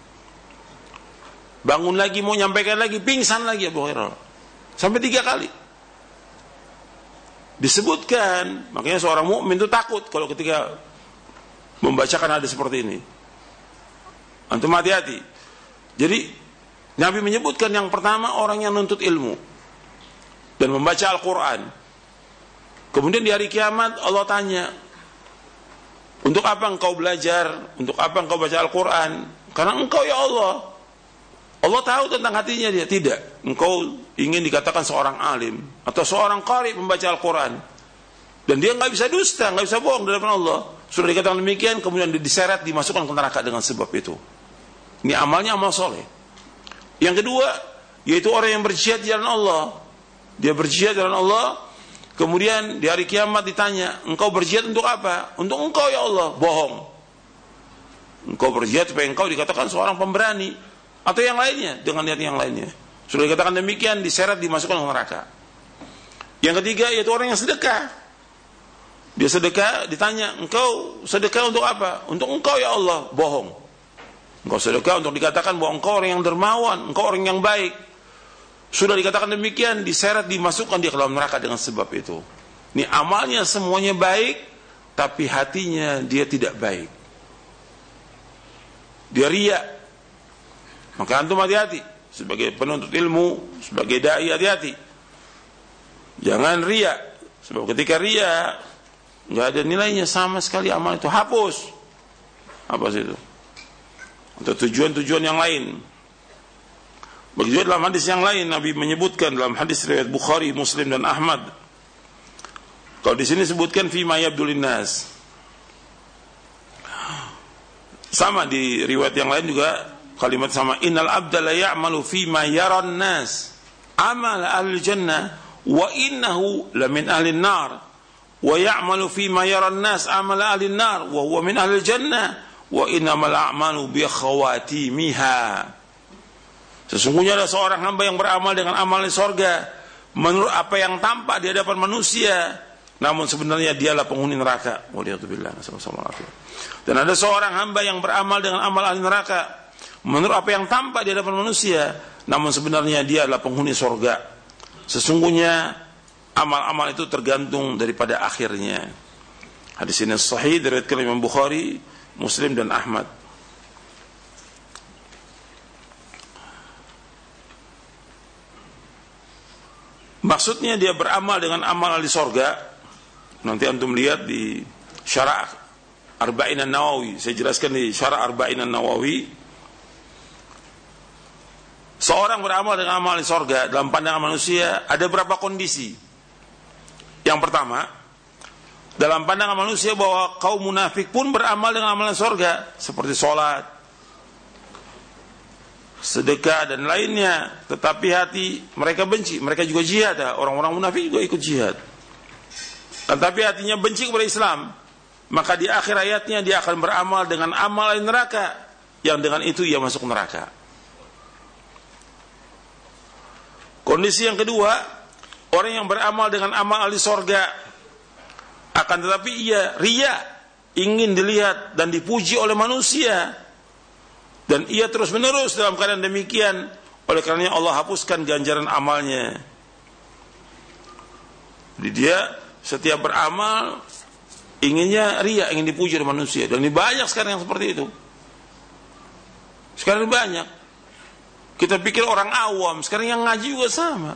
Bangun lagi mau nyampaikan lagi, pingsan lagi Abu Hurairah. Sampai 3 kali. Disebutkan, makanya seorang mukmin itu takut kalau ketika membacakan hadis seperti ini. Antum hati-hati. Jadi Nabi menyebutkan yang pertama orang yang nuntut ilmu dan membaca Al-Quran. Kemudian di hari kiamat Allah tanya, untuk apa engkau belajar? Untuk apa engkau baca Al-Quran? Karena engkau ya Allah. Allah tahu tentang hatinya dia. Tidak, engkau ingin dikatakan seorang alim atau seorang qari membaca Al-Quran. Dan dia gak bisa dusta, gak bisa bohong di hadapan Allah. Sudah dikatakan demikian, kemudian diseret, dimasukkan ke neraka dengan sebab itu. Ini amalnya amal soleh. Yang kedua, yaitu orang yang berjihad di jalan Allah. Dia berjihad di jalan Allah, kemudian di hari kiamat ditanya, engkau berjihad untuk apa? Untuk engkau ya Allah. Bohong. Engkau berjihad supaya engkau dikatakan seorang pemberani, atau yang lainnya, dengan niat yang lainnya. Sudah dikatakan demikian, diseret, dimasukkan ke neraka. Yang ketiga, yaitu orang yang sedekah. Dia sedekah, ditanya, engkau sedekah untuk apa? Untuk engkau ya Allah. Bohong. Engkau sedekah untuk dikatakan bahwa engkau orang yang dermawan, engkau orang yang baik. Sudah dikatakan demikian, diseret, dimasukkan dia ke dalam neraka dengan sebab itu. Ini amalnya semuanya baik, tapi hatinya dia tidak baik. Dia riya. Maka antum hati-hati. Sebagai penuntut ilmu, sebagai dai, hati-hati. Jangan riya. Sebab ketika riya, nggak ada nilainya sama sekali, amal itu hapus. Apa sih itu? Untuk tujuan-tujuan yang lain. Begitu dalam hadis yang lain Nabi menyebutkan dalam hadis riwayat Bukhari, Muslim dan Ahmad. Kalau di sini sebutkan fi ma yabdulin nas. Sama di riwayat yang lain juga kalimat sama, innal abda la ya'malu fi ma yaran nas amal ahli jannah wa innahu la min ahli an-nar wa ya'malu fi ma yaran nas amal ahli an-nar wa huwa min ahli jannah wa innamal a'malu bi khawatimiha. Sesungguhnya ada seorang hamba yang beramal dengan amal di surga menurut apa yang tampak di hadapan manusia, namun sebenarnya dialah penghuni neraka. Waliyatubillah. Dan ada seorang hamba yang beramal dengan amal ahli neraka menurut apa yang tampak di hadapan manusia, namun sebenarnya dia adalah penghuni surga. Sesungguhnya amal-amal itu tergantung daripada akhirnya. Hadis ini sahih diriwayatkan Imam Bukhari, Muslim dan Ahmad. Maksudnya dia beramal dengan amal ahli surga. Nanti antum lihat di Syarah Arba'in An-Nawawi. Saya jelaskan di Syarah Arba'in An-Nawawi. Seorang beramal dengan amal di sorga, dalam pandangan manusia ada berapa kondisi. Yang pertama, dalam pandangan manusia bahwa kaum munafik pun beramal dengan amalan sorga, seperti sholat, sedekah dan lainnya, tetapi hati mereka benci. Mereka juga jihad, orang-orang munafik juga ikut jihad, tetapi hatinya benci kepada Islam. Maka di akhir ayatnya dia akan beramal dengan amal neraka, yang dengan itu ia masuk neraka. Kondisi yang kedua, orang yang beramal dengan amal ahli sorga, akan tetapi ia riya, ingin dilihat dan dipuji oleh manusia, dan ia terus menerus dalam keadaan demikian. Oleh karenanya Allah hapuskan ganjaran amalnya. Jadi dia setiap beramal inginnya riya, ingin dipuji oleh manusia. Dan ini banyak sekarang yang seperti itu. Sekarang ini banyak. Kita pikir orang awam, sekarang yang ngaji juga sama.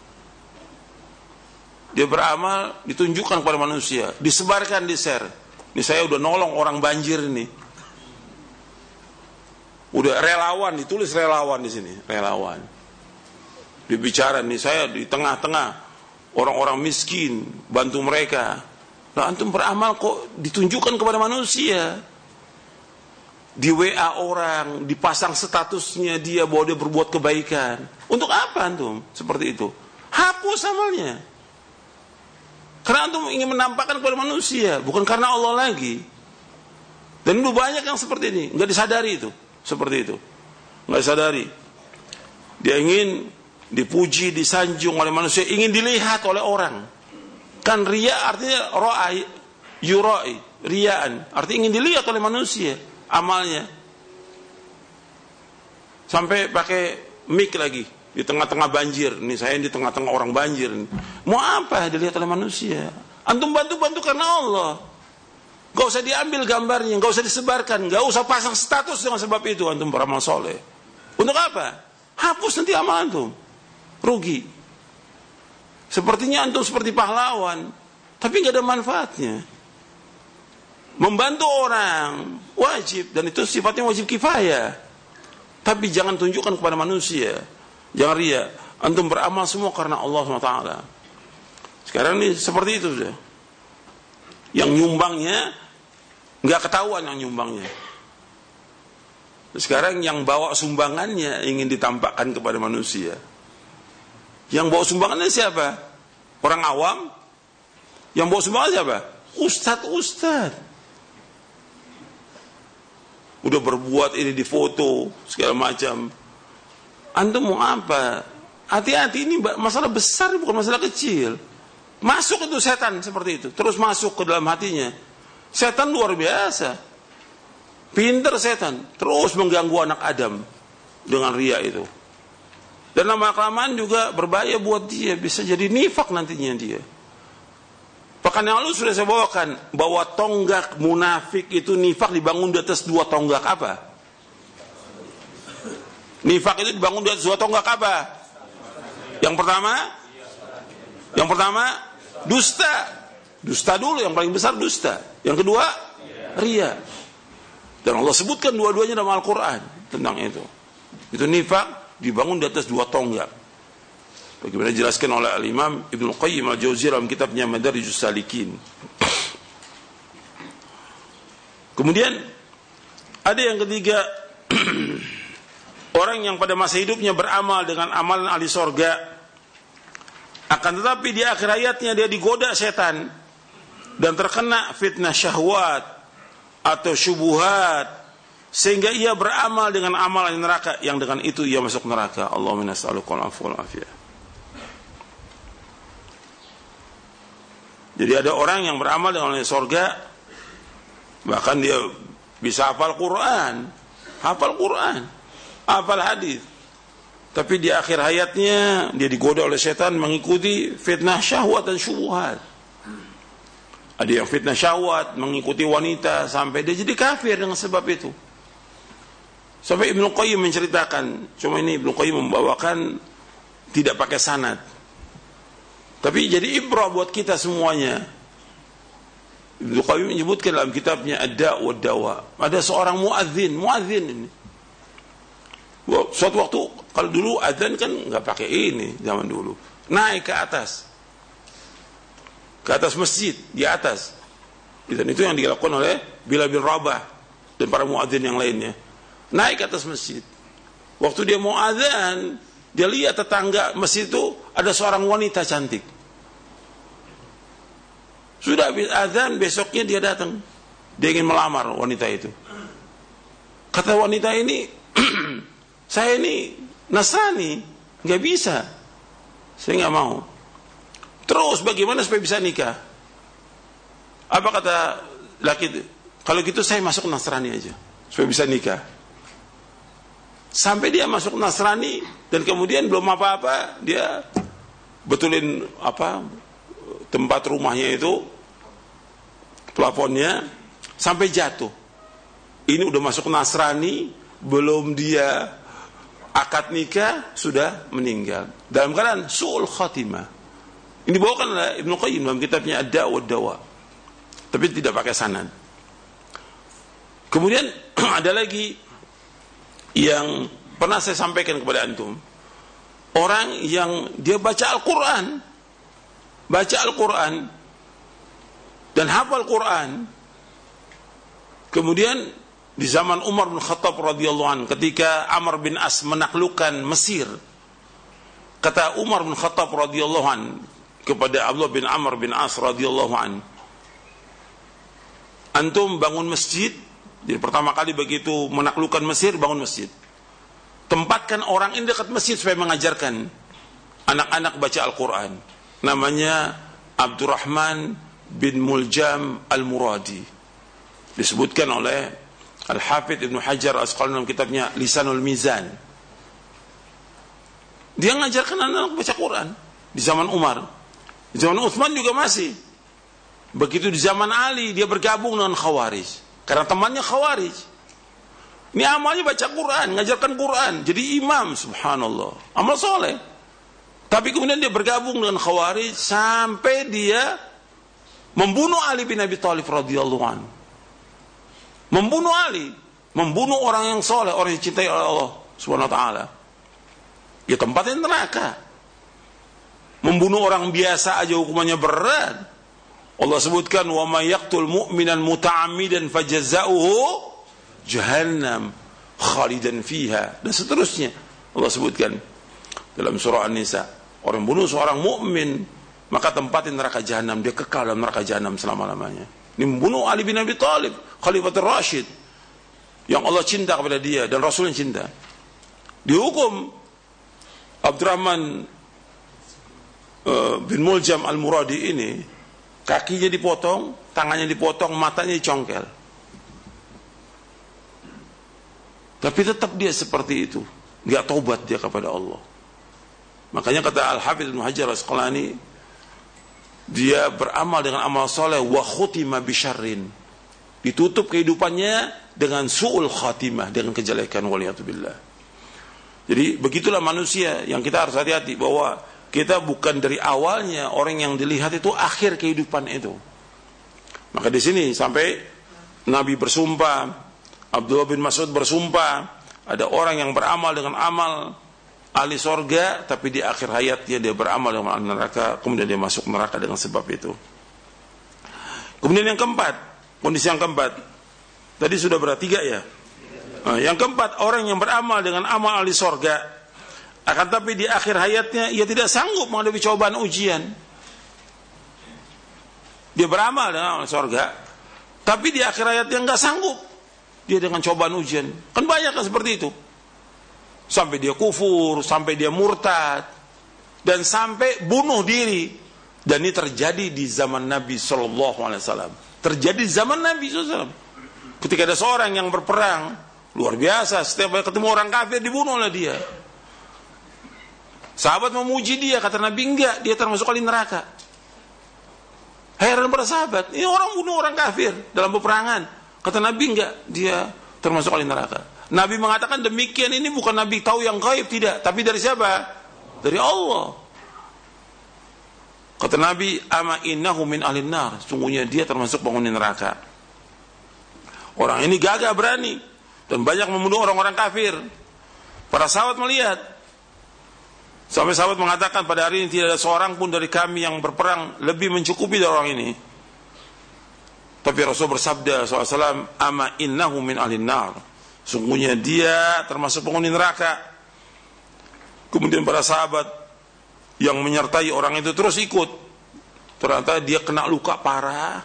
Dia beramal, ditunjukkan kepada manusia, disebarkan, di-share. Ini saya udah nolong orang banjir ini. Udah relawan, ditulis relawan di sini, relawan. Dibicara nih, saya di tengah-tengah orang-orang miskin, bantu mereka. Nah, antum beramal kok ditunjukkan kepada manusia. Di WA orang, dipasang statusnya dia bahwa dia berbuat kebaikan. Untuk apa antum seperti itu? Hapus amalnya. Karena antum ingin menampakkan kepada manusia, bukan karena Allah lagi. Dan itu banyak yang seperti ini, nggak disadari itu, seperti itu, nggak disadari. Dia ingin dipuji, disanjung oleh manusia, ingin dilihat oleh orang. Kan riya artinya ro'ai, yurai, riyaan, artinya ingin dilihat oleh manusia amalnya. Sampai pakai mic lagi di tengah-tengah banjir. Ini saya di tengah-tengah orang banjir. Mau apa dilihat oleh manusia? Antum bantu-bantu karena Allah. Gak usah diambil gambarnya, gak usah disebarkan, gak usah pasang status dengan sebab itu antum beramal soleh. Untuk apa? Hapus nanti amal antum. Rugi. Sepertinya antum seperti pahlawan, tapi gak ada manfaatnya. Membantu orang wajib, dan itu sifatnya wajib kifayah. Tapi jangan tunjukkan kepada manusia. Jangan riya. Antum beramal semua karena Allah SWT. Sekarang ini seperti itu sudah. Yang nyumbangnya nggak ketahuan yang nyumbangnya. Sekarang yang bawa sumbangannya ingin ditampakkan kepada manusia. Yang bawa sumbangannya siapa? Orang awam. Yang bawa sumbangan siapa? Ustadz. Udah berbuat ini, di foto segala macam. Antum mau apa? Hati-hati, ini masalah besar, bukan masalah kecil. Masuk itu setan seperti itu, terus masuk ke dalam hatinya. Setan luar biasa, pinter setan, terus mengganggu anak Adam dengan riya itu. Dan lama-kelamaan juga berbahaya buat dia, bisa jadi nifak nantinya dia. Bahkan yang lalu sudah saya bawakan bahwa tonggak munafik itu, nifak dibangun di atas dua tonggak apa? Nifak itu dibangun di atas dua tonggak apa? Yang pertama dusta. Dusta dulu, yang paling besar dusta. Yang kedua riya. Dan Allah sebutkan dua-duanya dalam Al-Quran tentang itu. Itu nifak dibangun di atas dua tonggak. Bagaimana dijelaskan oleh Al-Imam Ibnu Qayyim Al-Jauziyah dalam kitabnya Madarijus Salikin. Kemudian ada yang ketiga, orang yang pada masa hidupnya beramal dengan amalan ahli sorga, akan tetapi di akhir hayatnya dia digoda setan dan terkena fitnah syahwat atau syubuhat, sehingga ia beramal dengan amalan neraka, yang dengan itu ia masuk neraka. Allahumma nas'aluka al-'afwa wal 'afiyah. Jadi ada orang yang beramal dengan sorga, bahkan dia bisa hafal Quran, hafal hadis, tapi di akhir hayatnya dia digoda oleh setan mengikuti fitnah syahwat dan syubhat. Ada yang fitnah syahwat mengikuti wanita sampai dia jadi kafir dengan sebab itu. Sampai Ibnu Qayyim menceritakan, cuma ini Ibnu Qayyim membawakan tidak pakai sanad, tapi jadi ibrah buat kita semuanya. Ibnu Qayyim menyebutkan dalam kitabnya Ad-Da' wa Dawa, ada seorang muadzin ini. Suatu waktu, kalau dulu adzan kan nggak pakai ini zaman dulu, naik ke atas masjid, di atas. Dan itu yang dilakukan oleh Bilal bin Rabah dan para muadzin yang lainnya. Naik ke atas masjid. Waktu dia mau adzan, dia lihat tetangga masjid itu ada seorang wanita cantik. Sudah habis adzan, besoknya dia datang. Dia ingin melamar wanita itu. Kata wanita ini, saya ini Nasrani, nggak bisa. Saya nggak mau. Terus bagaimana supaya bisa nikah? Apa kata laki itu? Kalau gitu saya masuk Nasrani aja, supaya bisa nikah. Sampai dia masuk Nasrani dan kemudian belum apa-apa dia betulin tempat rumahnya itu, plafonnya, sampai jatuh. Ini udah masuk Nasrani, belum dia akad nikah sudah meninggal dalam keadaan su'ul khatimah. Ini dibawakan oleh Ibnu Qayyim dalam kitabnya Ad-Da' wa Dawa, tapi tidak pakai sanad. Kemudian ada lagi yang pernah saya sampaikan kepada antum, orang yang dia baca Al-Quran dan hafal Quran, kemudian di zaman Umar bin Khattab radhiyallahu anhu, ketika Amr bin As menaklukkan Mesir, kata Umar bin Khattab radhiyallahu anhu kepada Abdullah bin Amr bin As radhiyallahu anhu, antum bangun masjid. Jadi pertama kali begitu menaklukkan Mesir, bangun masjid, tempatkan orang ini dekat masjid supaya mengajarkan anak-anak baca Al-Quran. Namanya Abdurrahman bin Muljam Al-Muradi, disebutkan oleh Al-Hafidh Ibnu Hajar Asqalani dalam kitabnya Lisanul Mizan. Dia mengajarkan anak-anak baca Quran di zaman Umar. Di zaman Utsman juga masih. Begitu di zaman Ali, dia bergabung dengan Khawarij karena temannya Khawarij. Ini amalnya baca Quran, ngajarkan Quran, jadi imam, subhanallah, amal soleh. Tapi kemudian dia bergabung dengan Khawarij sampai dia membunuh Ali bin Abi Thalib radhiyallahu anhu. Membunuh Ali, membunuh orang yang soleh, orang yang dicintai oleh Allah subhanahu wa ta'ala. Ya tempatnya neraka. Membunuh orang biasa aja hukumannya berat. Allah sebutkan, wa may yaqtul mu'minan muta'ammidan fajaza'uhu jahannam khalidan fiha, dan seterusnya. Allah sebutkan dalam surah An-Nisa, orang bunuh seorang mukmin maka tempatin neraka jahanam, dia kekal dalam neraka jahanam selama-lamanya. Ini membunuh Ali bin Abi Thalib, Khalifatul Rashid, yang Allah cinta kepada dia dan Rasulnya cinta. Dihukum Abdurrahman bin Muljam Al-Muradi ini, kakinya dipotong, tangannya dipotong, matanya dicongkel. Tapi tetap dia seperti itu, nggak taubat dia kepada Allah. Makanya kata Al-Hafidh Ibnu Hajar Asqalani, dia beramal dengan amal soleh, wa khutima bisyarrin, ditutup kehidupannya dengan su'ul khatimah, dengan kejelekan, waliyatubillah. Jadi begitulah manusia yang kita harus hati-hati, bahwa kita bukan dari awalnya orang yang dilihat itu akhir kehidupan itu. Maka di sini sampai Nabi bersumpah, Abdullah bin Mas'ud bersumpah, ada orang yang beramal dengan amal ahli sorga, tapi di akhir hayatnya dia beramal dengan ahli neraka, kemudian dia masuk neraka dengan sebab itu. Kemudian yang keempat, kondisi yang keempat, tadi sudah berarti 3 ya. Nah, yang keempat, orang yang beramal dengan amal ahli sorga, akan tapi di akhir hayatnya ia tidak sanggup menghadapi cobaan ujian. Dia beramal dengan amal sorga, tapi di akhir hayatnya nggak sanggup dia dengan cobaan ujian. Kan banyak kan seperti itu. Sampai dia kufur, sampai dia murtad, dan sampai bunuh diri. Dan ini terjadi di zaman Nabi SAW. Terjadi di zaman Nabi SAW. Ketika ada seorang yang berperang, luar biasa, setiap kali ketemu orang kafir dibunuh oleh dia. Sahabat memuji dia, kata Nabi, enggak, dia termasuk ahli neraka. Heran para sahabat, ini orang bunuh orang kafir dalam peperangan. Kata Nabi, enggak, dia termasuk ahli neraka. Nabi mengatakan demikian, ini bukan Nabi tahu yang gaib, tidak, tapi dari siapa? Dari Allah. Kata Nabi, ama innahu min ahlin nar, sungguhnya dia termasuk penghuni neraka. Orang ini gagah berani dan banyak membunuh orang-orang kafir. Para sahabat melihat, sampai sahabat mengatakan, pada hari ini tidak ada seorang pun dari kami yang berperang lebih mencukupi dari orang ini. Tapi Rasul bersabda SAW, ama innahu min ahlin nar, sungguhnya dia termasuk penghuni neraka. Kemudian para sahabat yang menyertai orang itu terus ikut. Ternyata dia kena luka parah.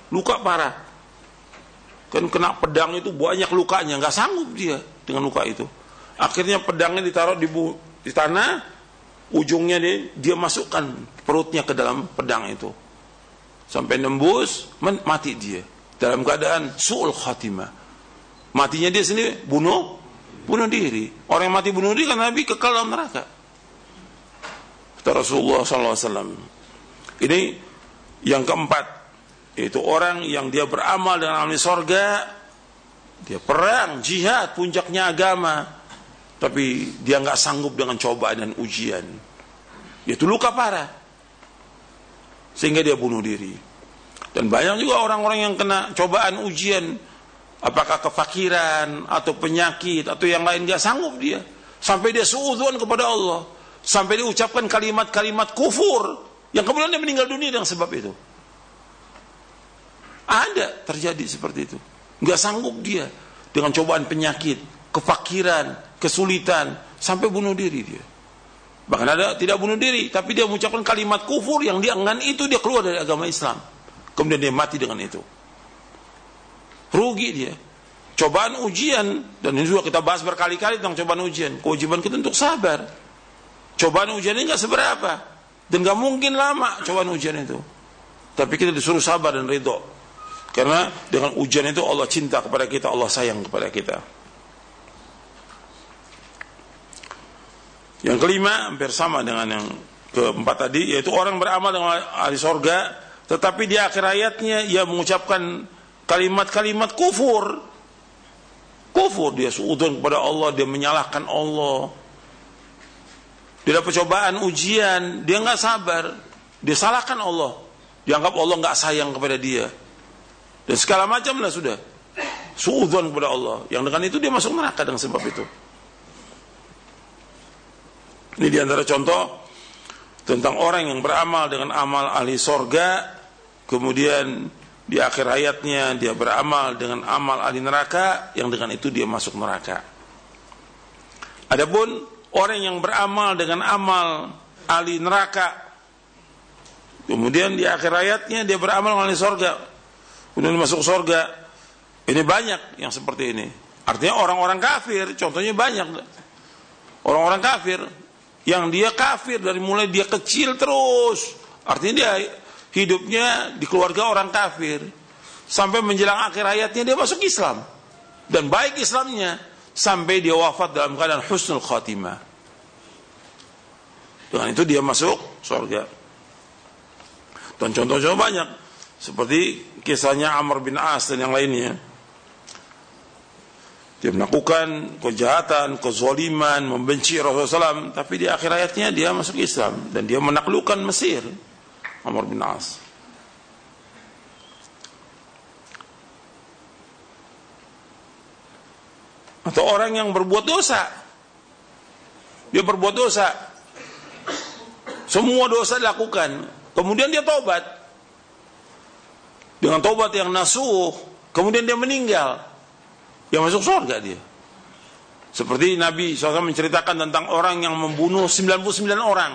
Kan kena pedang itu banyak lukanya, nggak sanggup dia dengan luka itu. Akhirnya pedangnya ditaruh di tanah, ujungnya dia masukkan perutnya ke dalam pedang itu. Sampai nembus, mati dia. Dalam keadaan su'ul khatimah. Matinya dia sendiri bunuh diri. Orang yang mati bunuh diri kan Nabi kekal dalam neraka. Kata Rasulullah SAW. Ini yang keempat, yaitu orang yang dia beramal dengan ahli sorga, dia perang, jihad, puncaknya agama, tapi dia nggak sanggup dengan cobaan dan ujian, yaitu luka parah, sehingga dia bunuh diri. Dan banyak juga orang-orang yang kena cobaan ujian, apakah kefakiran atau penyakit atau yang lain, nggak sanggup dia, sampai dia suudzon kepada Allah, sampai dia ucapkan kalimat-kalimat kufur, yang kemudian dia meninggal dunia dengan sebab itu. Ada terjadi seperti itu. Nggak sanggup dia dengan cobaan penyakit, kefakiran, kesulitan, sampai bunuh diri dia. Bahkan ada tidak bunuh diri, tapi dia mengucapkan kalimat kufur yang dia dengan itu dia keluar dari agama Islam. Kemudian dia mati dengan itu. Rugi dia. Cobaan ujian, dan ini juga kita bahas berkali-kali tentang cobaan ujian. Kewajiban kita untuk sabar. Cobaan ujian ini nggak seberapa, dan nggak mungkin lama cobaan ujian itu. Tapi kita disuruh sabar dan ridho, karena dengan ujian itu Allah cinta kepada kita, Allah sayang kepada kita. Yang kelima hampir sama dengan yang keempat tadi, yaitu orang beramal dengan ahli sorga, tetapi di akhir hayatnya ia mengucapkan kalimat-kalimat kufur. Dia suudzon kepada Allah, dia menyalahkan Allah. Dia dapat cobaan ujian, dia nggak sabar, dia salahkan Allah, dianggap Allah nggak sayang kepada dia, dan segala macam lah sudah suudzon kepada Allah, yang dengan itu dia masuk neraka dengan sebab itu. Ini diantara contoh tentang orang yang beramal dengan amal ahli sorga, kemudian di akhir hayatnya dia beramal dengan amal ahli neraka, yang dengan itu dia masuk neraka. Adapun orang yang beramal dengan amal ahli neraka, kemudian di akhir hayatnya dia beramal dengan ahli sorga, kemudian masuk sorga, ini banyak yang seperti ini. Artinya orang-orang kafir, contohnya banyak. Orang-orang kafir, yang dia kafir dari mulai dia kecil terus, artinya dia hidupnya di keluarga orang kafir, sampai menjelang akhir hayatnya dia masuk Islam, dan baik Islamnya, sampai dia wafat dalam keadaan husnul khatimah. Dengan itu dia masuk surga. Dan contoh-contoh banyak, seperti kisahnya Amr bin As dan yang lainnya. Dia melakukan kejahatan, kezaliman, membenci Rasulullah SAW, tapi di akhir hayatnya dia masuk Islam, dan dia menaklukkan Mesir. Amr bin As. Atau orang yang berbuat dosa, dia berbuat dosa, semua dosa dilakukan, kemudian dia tobat dengan tobat yang nasuh, kemudian dia meninggal, yang masuk surga dia. Seperti Nabi SAW menceritakan tentang orang yang membunuh 99 orang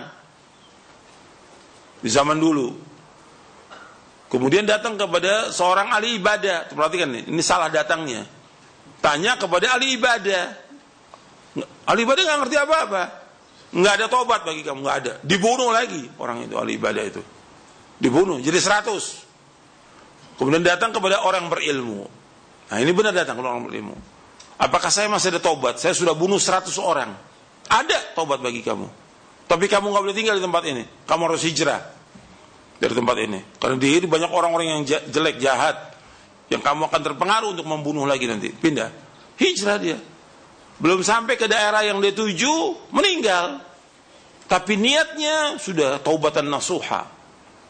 di zaman dulu. Kemudian datang kepada seorang ahli ibadah. Perhatikan nih, ini salah datangnya. Tanya kepada ahli ibadah. Ahli ibadah nggak ngerti apa-apa. Nggak ada tobat bagi kamu, nggak ada. Dibunuh lagi orang itu, ahli ibadah itu. Dibunuh jadi 100. Kemudian datang kepada orang berilmu. Nah ini benar datang kepada orang berilmu. Apakah saya masih ada tobat? Saya sudah bunuh 100 orang. Ada tobat bagi kamu. Tapi kamu nggak boleh tinggal di tempat ini. Kamu harus hijrah dari tempat ini. Karena di sini banyak orang-orang yang jelek, jahat, yang kamu akan terpengaruh untuk membunuh lagi nanti. Pindah, hijrah dia. Belum sampai ke daerah yang dia tuju, meninggal. Tapi niatnya sudah taubatan nasuha.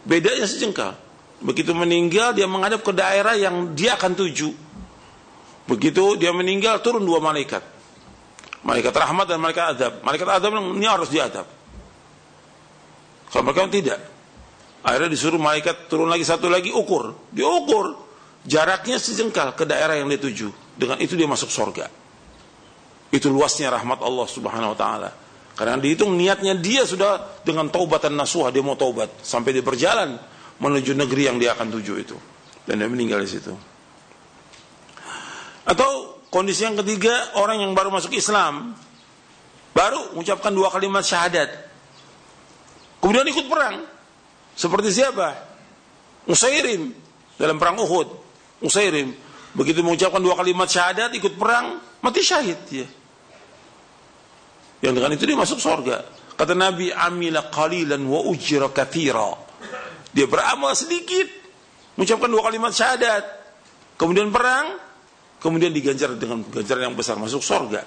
Bedanya sejengkal. Begitu meninggal dia menghadap ke daerah yang dia akan tuju. Begitu dia meninggal turun dua malaikat. Malaikat rahmat dan malaikat azab. Malaikat azab ini harus diadab. Kalau mereka tidak. Akhirnya disuruh malaikat turun lagi satu lagi ukur. Diukur. Jaraknya sejengkal ke daerah yang dia tuju. Dengan itu dia masuk surga. Itu luasnya rahmat Allah Subhanahu wa taala. Karena dihitung niatnya dia sudah dengan taubatan nasuha, dia mau taubat sampai dia berjalan menuju negeri yang dia akan tuju itu. Dan dia meninggal di situ. Atau kondisi yang ketiga, orang yang baru masuk Islam, baru mengucapkan 2 kalimat syahadat. Kemudian ikut perang. Seperti siapa? Usairim dalam perang Uhud. Usairim begitu mengucapkan 2 kalimat syahadat, ikut perang, mati syahid dia. Yang dengan itu dia masuk surga. Kata Nabi, amila qalilan wa ujra katsira. Dia beramal sedikit, mengucapkan 2 kalimat syahadat, kemudian perang, kemudian diganjar dengan ganjaran yang besar, masuk surga.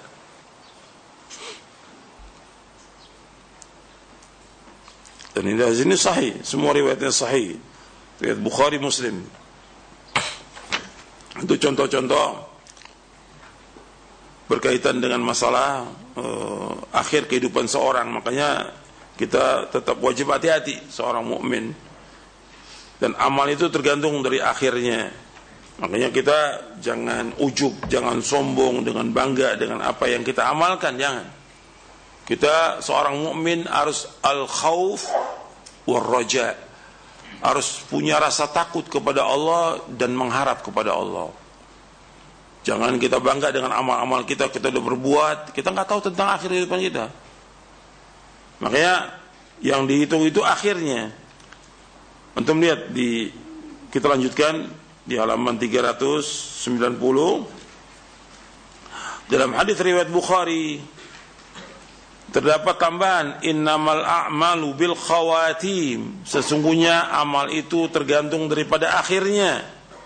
Dan ini sahih, semua riwayatnya sahih. Riwayat Bukhari, Muslim. Itu contoh-contoh berkaitan dengan masalah akhir kehidupan seorang. Makanya kita tetap wajib hati-hati seorang mukmin. Dan amal itu tergantung dari akhirnya. Makanya kita jangan ujub, jangan sombong dengan bangga dengan apa yang kita amalkan, jangan. Kita seorang mukmin harus al-khauf war-raja. Harus punya rasa takut kepada Allah dan mengharap kepada Allah. Jangan kita bangga dengan amal-amal kita udah berbuat, kita nggak tahu tentang akhir kehidupan kita. Makanya yang dihitung itu akhirnya. Antum lihat kita lanjutkan di halaman 390 dalam hadis riwayat Bukhari terdapat tambahan innamal a'malu bil khawatim, sesungguhnya amal itu tergantung daripada akhirnya.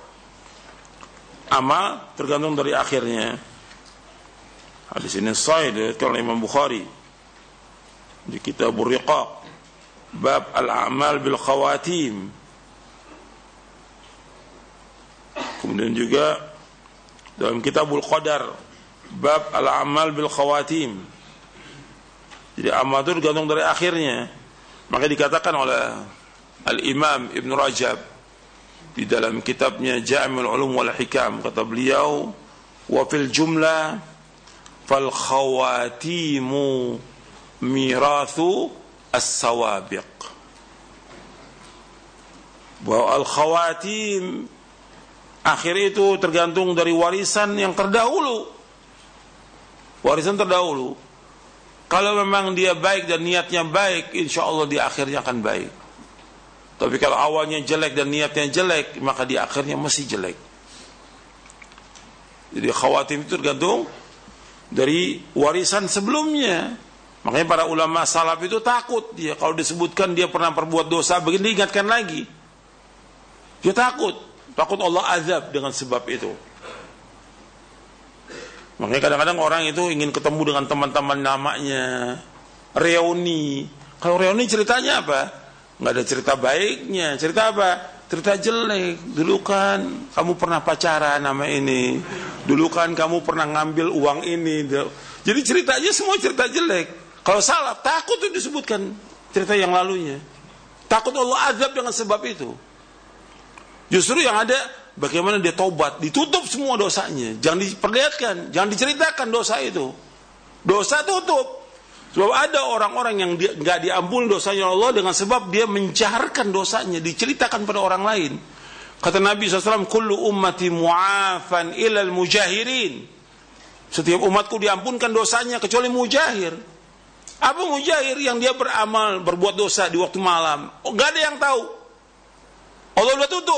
Amal tergantung dari akhirnya. Hadis ini sahih diriwayatkan oleh Imam Bukhari di Kitabur Riqaq bab al-a'mal bil khawatim. Kemudian juga dalam Kitabul Qadar bab al-a'mal bil khawatim. Jadi amal itu tergantung dari akhirnya. Maka dikatakan oleh Al-Imam Ibn Rajab di dalam kitabnya Jami'ul Ulum wal Hikam, kata beliau, wa fil jumlah fal khawatimu mirathu as-sawabiq. Bahwa al-khawatim akhir itu tergantung dari warisan yang terdahulu. Warisan terdahulu. Kalau memang dia baik dan niatnya baik, insya Allah di akhirnya akan baik. Tapi kalau awalnya jelek dan niatnya jelek, maka di akhirnya masih jelek. Jadi khawatim itu tergantung dari warisan sebelumnya. Makanya para ulama salaf itu takut dia kalau disebutkan dia pernah berbuat dosa, begini diingatkan lagi. Dia takut Allah azab dengan sebab itu. Makanya kadang-kadang orang itu ingin ketemu dengan teman-teman namanya, reuni. Kalau reuni ceritanya apa? Nggak ada cerita baiknya. Cerita apa? Cerita jelek. Dulu kan kamu pernah pacaran sama ini. Dulu kan kamu pernah ngambil uang ini. Jadi ceritanya semua cerita jelek. Kalau salaf takut itu disebutkan cerita yang lalunya. Takut Allah azab dengan sebab itu. Justru yang ada bagaimana dia taubat, ditutup semua dosanya, jangan diperlihatkan, jangan diceritakan dosa itu. Dosa tutup. Sebab ada orang-orang yang nggak diampuni dosanya Allah dengan sebab dia menjaharkan dosanya, diceritakan pada orang lain. Kata Nabi SAW, kullu ummati mu'afan ilal mujahirin. Setiap umatku diampunkan dosanya kecuali mujahir. Apa mujahir? Yang dia beramal, berbuat dosa di waktu malam. Oh, gak ada yang tahu. Allah udah tutup.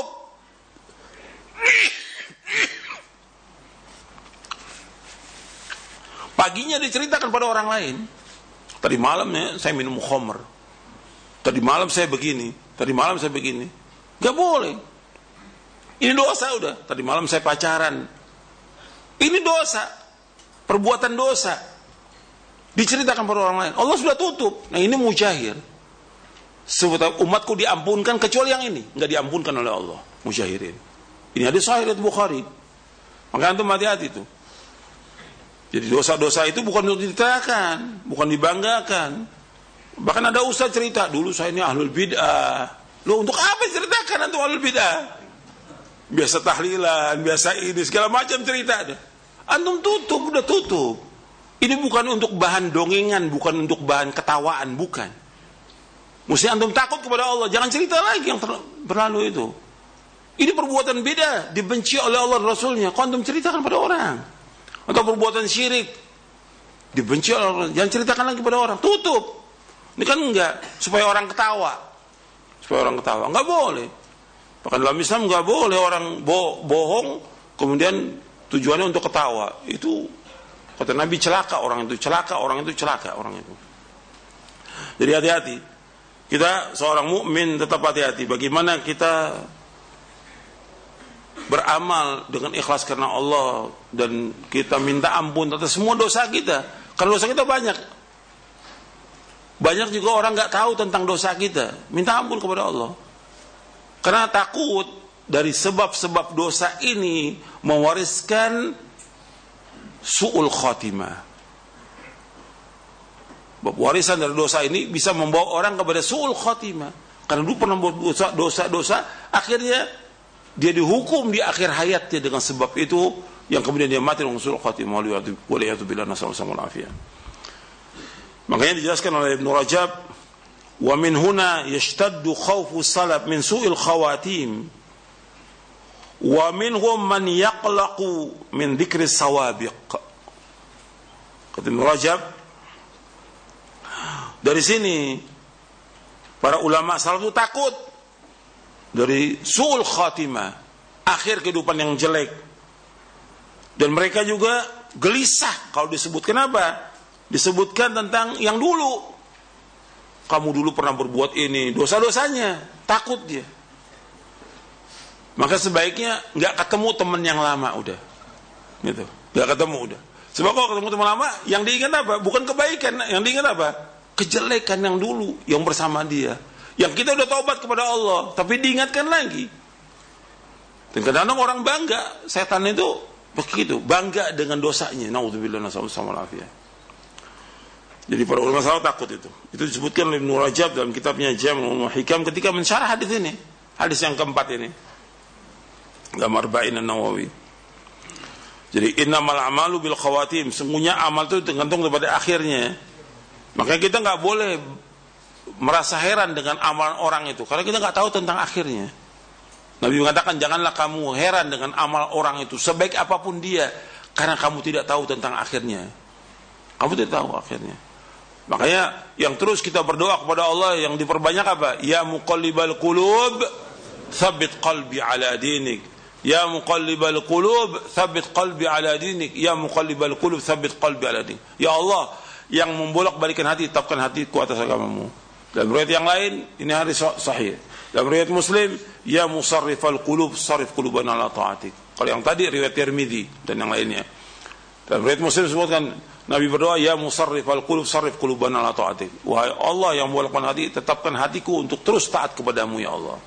Paginya diceritakan pada orang lain. Tadi malamnya saya minum khamr. Tadi malam saya begini. Tadi malam saya begini. Gak boleh. Ini dosa udah. Tadi malam saya pacaran. Ini dosa. Perbuatan dosa. Diceritakan pada orang lain. Allah sudah tutup. Nah ini mujahir. umatku diampunkan kecuali yang ini, enggak diampunkan oleh Allah. Musyahirin. Ini hadis sahih riwayat Bukhari. Maka antum hati-hati itu. Jadi dosa-dosa itu bukan untuk diceritakan, bukan dibanggakan. Bahkan ada ustaz cerita, dulu saya ini ahlul bid'ah. Loh, untuk apa ceritakan antum ahlul bid'ah? Biasa tahlilan, biasa ini segala macam cerita. Antum tutup, udah tutup. Ini bukan untuk bahan dongengan, bukan untuk bahan ketawaan, bukan. Mesti antum takut kepada Allah. Jangan cerita lagi yang berlalu itu. Ini perbuatan beda, dibenci oleh Allah dan Rasulnya. Kau antum ceritakan pada orang. Atau perbuatan syirik, dibenci oleh Allah. Jangan ceritakan lagi pada orang. Tutup. Ini kan enggak, supaya orang ketawa. Supaya orang ketawa. Enggak boleh. Bahkan dalam Islam enggak boleh orang bohong, kemudian tujuannya untuk ketawa. Itu, kata Nabi, celaka orang itu. Celaka orang itu, celaka orang itu. Jadi hati-hati. Kita seorang mukmin tetap hati-hati. Bagaimana kita beramal dengan ikhlas karena Allah dan kita minta ampun atas semua dosa kita. Karena dosa kita banyak. Banyak juga orang nggak tahu tentang dosa kita. Minta ampun kepada Allah. Karena takut dari sebab-sebab dosa ini mewariskan su'ul khatimah. Warisan dari dosa ini bisa membawa orang kepada su'ul khatimah. Karena dulu pernah buat dosa-dosa, akhirnya dia dihukum di akhir hayatnya dengan sebab itu, yang kemudian dia mati dengan su'ul khatimah. Waliyatubillah nasallallahu alaihi wasallam. Makanya dijelaskan oleh Ibnu Rajab, wa min huna yashtaddu khawfu salaf min su'il khawatim wa minhum man yaqlaqu min dzikri sawabiq. Kata Ibnu Rajab, dari sini para ulama salaf itu takut dari su'ul khatimah, akhir kehidupan yang jelek. Dan mereka juga gelisah kalau disebut. Kenapa? Disebutkan tentang yang dulu. Kamu dulu pernah berbuat ini, dosa-dosanya, takut dia. Maka sebaiknya nggak ketemu teman yang lama udah. Gitu. Nggak ketemu udah. Sebab kalau ketemu teman lama, yang diingat apa? Bukan kebaikan, yang diingat apa? Kejelekan yang dulu yang bersama dia. Yang kita udah taubat kepada Allah, tapi diingatkan lagi. Dan kadang-kadang orang bangga, setan itu begitu, bangga dengan dosanya. Nauzubillah nasallallahu alaihi. Jadi para ulama salaf takut itu. Itu disebutkan oleh Ibnu Rajab dalam kitabnya Jam'ul Hikam ketika mensyarah hadis ini. Hadis yang keempat ini. Dalam Arba'in An-Nawawi. Jadi innamal a'malu bil khawatim, sungguhnya amal itu tergantung kepada akhirnya. Makanya kita enggak boleh merasa heran dengan amalan orang itu, karena kita enggak tahu tentang akhirnya. Nabi mengatakan, janganlah kamu heran dengan amal orang itu, sebaik apapun dia, karena kamu tidak tahu tentang akhirnya. Kamu tidak tahu akhirnya. Makanya yang terus kita berdoa kepada Allah, yang diperbanyak apa? Ya muqallibal qulub, tsabbit qalbi ala dinik. Ya muqallibal qulub, tsabbit qalbi ala dinik. Ya muqallibal qulub, tsabbit qalbi ala dinik. Ya Allah, yang membolak-balikan hati, tetapkan hatiku atas agamamu. Dalam riwayat yang lain, ini hadis sahih. Dalam riwayat Muslim, ya musarrifal qulub, sarrif qulubana ala ta'atik. Kalau yang tadi riwayat Tirmidzi dan yang lainnya. Dalam riwayat Muslim disebutkan Nabi berdoa, ya musarrifal qulub, sarrif qulubana ala ta'atik. Wahai Allah yang membolak-balikan hati, tetapkan hatiku untuk terus taat kepadamu ya Allah.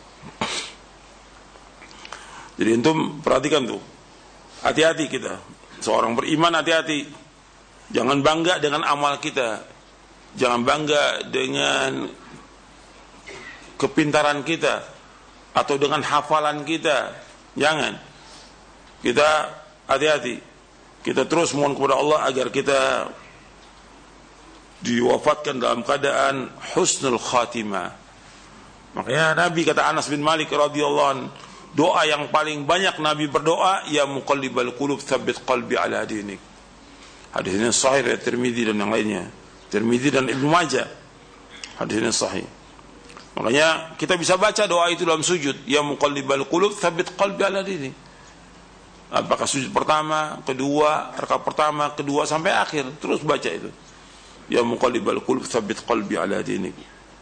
Jadi antum perhatikan tuh. Hati-hati kita. Seorang beriman hati-hati. Jangan bangga dengan amal kita. Jangan bangga dengan kepintaran kita atau dengan hafalan kita. Jangan. Kita hati-hati. Kita terus mohon kepada Allah agar kita diwafatkan dalam keadaan husnul khatimah. Makanya Nabi, kata Anas bin Malik radhiyallahu anhu, doa yang paling banyak Nabi berdoa, ya muqallibal qulub tsabbit qalbi ala dinik. Hadis ini sahih dari Tirmidzi dan yang lainnya. Tirmidzi dan Ibnu Majah. Hadis ini sahih. Makanya kita bisa baca doa itu dalam sujud, ya muqallibal qulub tsabbit qalbi ala dinik. Apakah sujud pertama, kedua, rakaat pertama, kedua sampai akhir, terus baca itu. Ya muqallibal qulub tsabbit qalbi ala dinik.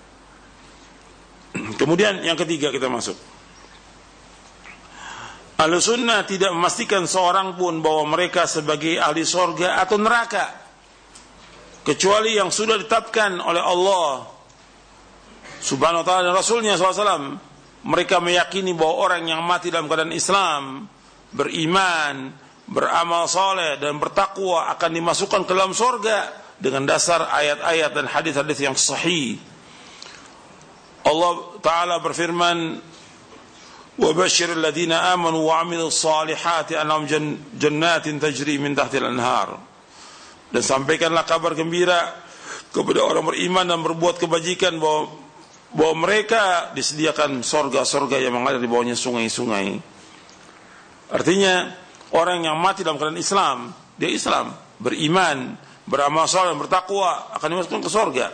Kemudian yang ketiga kita masuk. Ahlussunnah tidak memastikan seorang pun bahwa mereka sebagai ahli surga atau neraka, kecuali yang sudah ditetapkan oleh Allah Subhanahu wa ta'ala dan Rasulnya SAW, mereka meyakini bahwa orang yang mati dalam keadaan Islam, beriman, beramal soleh dan bertakwa akan dimasukkan ke dalam surga dengan dasar ayat-ayat dan hadis-hadis yang sahih. Allah Ta'ala berfirman, وَبَشِّرِ الَّذِينَ آمَنُوا وَعَمِلُوا الصَّالِحَاتِ أَنْهُمْ جَنَّاتٍ تَجْرِي مِنْ تَحْتِهَا الْأَنْهَارُ. Dan sampaikanlah kabar gembira kepada orang beriman dan berbuat kebajikan bahwa mereka disediakan surga-surga yang mengalir di bawahnya sungai-sungai. Artinya orang yang mati dalam keadaan Islam, dia Islam, beriman, beramal saleh dan bertakwa akan dimasukkan ke surga.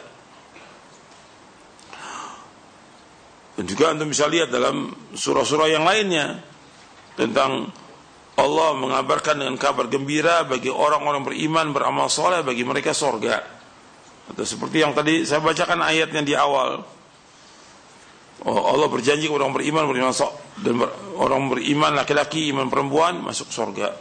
Dan juga antum bisa lihat dalam surah-surah yang lainnya tentang Allah mengabarkan dengan kabar gembira bagi orang-orang beriman, beramal saleh, bagi mereka surga. Atau seperti yang tadi saya bacakan ayatnya di awal. Allah berjanji kepada orang beriman, dan orang beriman laki-laki, iman perempuan masuk surga.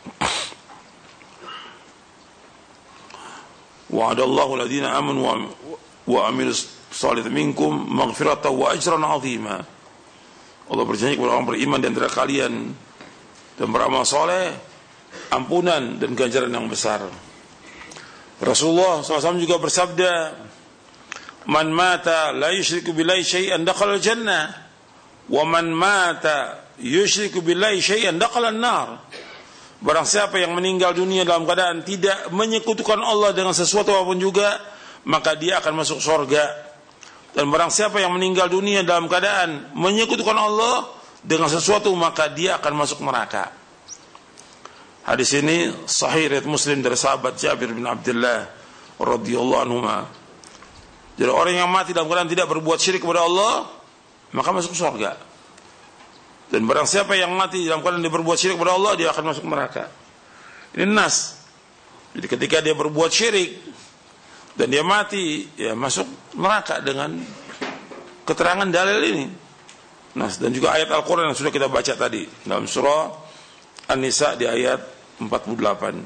Wa'adallahu alladhina amanu wa amilus salihati minkum maghfiratan wa ajran 'azima. Allah berjanji kepada orang beriman di antara kalian dan beramal saleh, ampunan dan ganjaran yang besar. Rasulullah SAW juga bersabda, "Man mata la yusyriku billahi syai'an dakhala al-jannah, wa man mata yusyriku billahi syai'an dakhala an-nar." Barang siapa yang meninggal dunia dalam keadaan tidak menyekutukan Allah dengan sesuatu apapun juga, maka dia akan masuk surga. Dan barang siapa yang meninggal dunia dalam keadaan menyekutukan Allah dengan sesuatu, maka dia akan masuk neraka. Hadis ini sahih riwayat Muslim dari sahabat Jabir bin Abdullah radhiyallahu anhu. Jadi orang yang mati dalam keadaan tidak berbuat syirik kepada Allah, maka masuk surga. Dan barang siapa yang mati dalam keadaan dia berbuat syirik kepada Allah, dia akan masuk neraka. Ini nas. Jadi ketika dia berbuat syirik dan dia mati, ya masuk neraka dengan keterangan dalil ini. Nas, dan juga ayat Al-Quran yang sudah kita baca tadi dalam surah An-Nisa di ayat 48.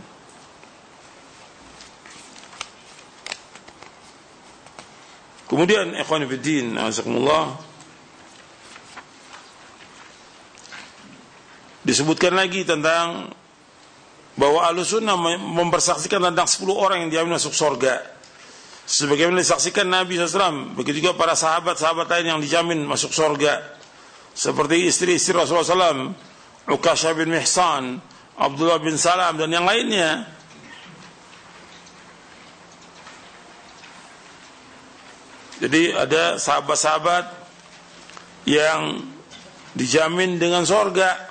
Kemudian ikhwan fillah, azakumullah, disebutkan lagi tentang bahwa Ahlussunnah mempersaksikan tentang 10 orang yang dijamin masuk surga. Sebagaimana disaksikan Nabi SAW, begitu juga para sahabat-sahabat lain yang dijamin masuk surga, seperti istri-istri Rasulullah SAW, Uqashah bin Mihsan, Abdullah bin Salam, dan yang lainnya. Jadi ada sahabat-sahabat yang dijamin dengan surga.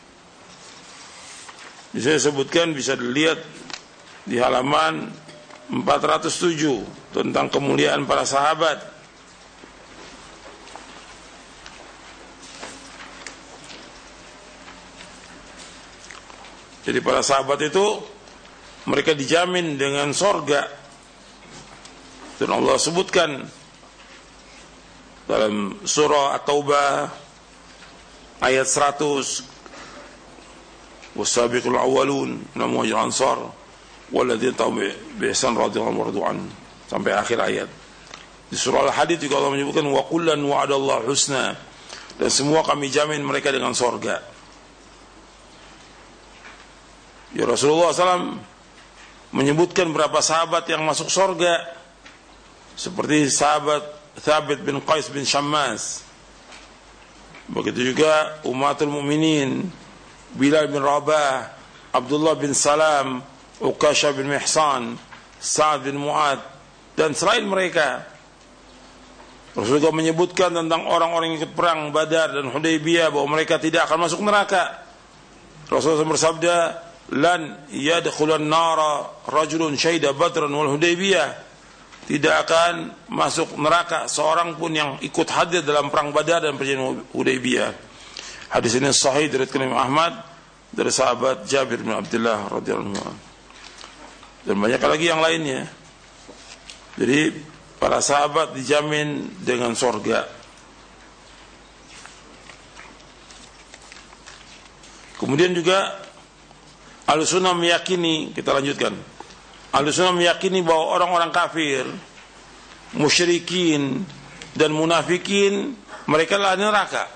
Bisa disebutkan, bisa dilihat di halaman 407 tentang kemuliaan para sahabat. Jadi para sahabat itu mereka dijamin dengan surga. Dan Allah sebutkan dalam surah At-Taubah ayat 100, "Was-sabiqul awwalun minal muhajirin wal ansar walladzina tabi'uhum bi ihsan radhiyallahu anhum," sampai akhir ayat. Di surah Al-Hadid juga Allah menyebutkan, "Wa kullan wa'adallahu husna," dan semua kami jamin mereka dengan surga. Ya, Rasulullah SAW menyebutkan berapa sahabat yang masuk surga, seperti sahabat Thabit bin Qais bin Shammas, begitu juga Ummatul Mukminin, Bilal bin Rabah, Abdullah bin Salam, Uqashah bin Mihsan, Sa'ad bin Mu'ad, dan selain mereka. Rasulullah menyebutkan tentang orang-orang yang ikut perang Badar dan Hudaybiyah bahwa mereka tidak akan masuk neraka. Rasulullah bersabda, "Lan yadkhulan nara rajulun syahida Badran wal Hudaybiyah." Tidak akan masuk neraka seorang pun yang ikut hadir dalam perang Badar dan perjanjian Hudaybiyah. Hadis ini sahih dari Imam Ahmad dari sahabat Jabir bin Abdullah radhiyallahu anhu. Dan banyak lagi yang lainnya. Jadi para sahabat dijamin dengan surga. Kemudian juga Ahlussunnah meyakini, kita lanjutkan. Ahlussunnah meyakini bahwa orang-orang kafir, musyrikin, dan munafikin, mereka lah neraka.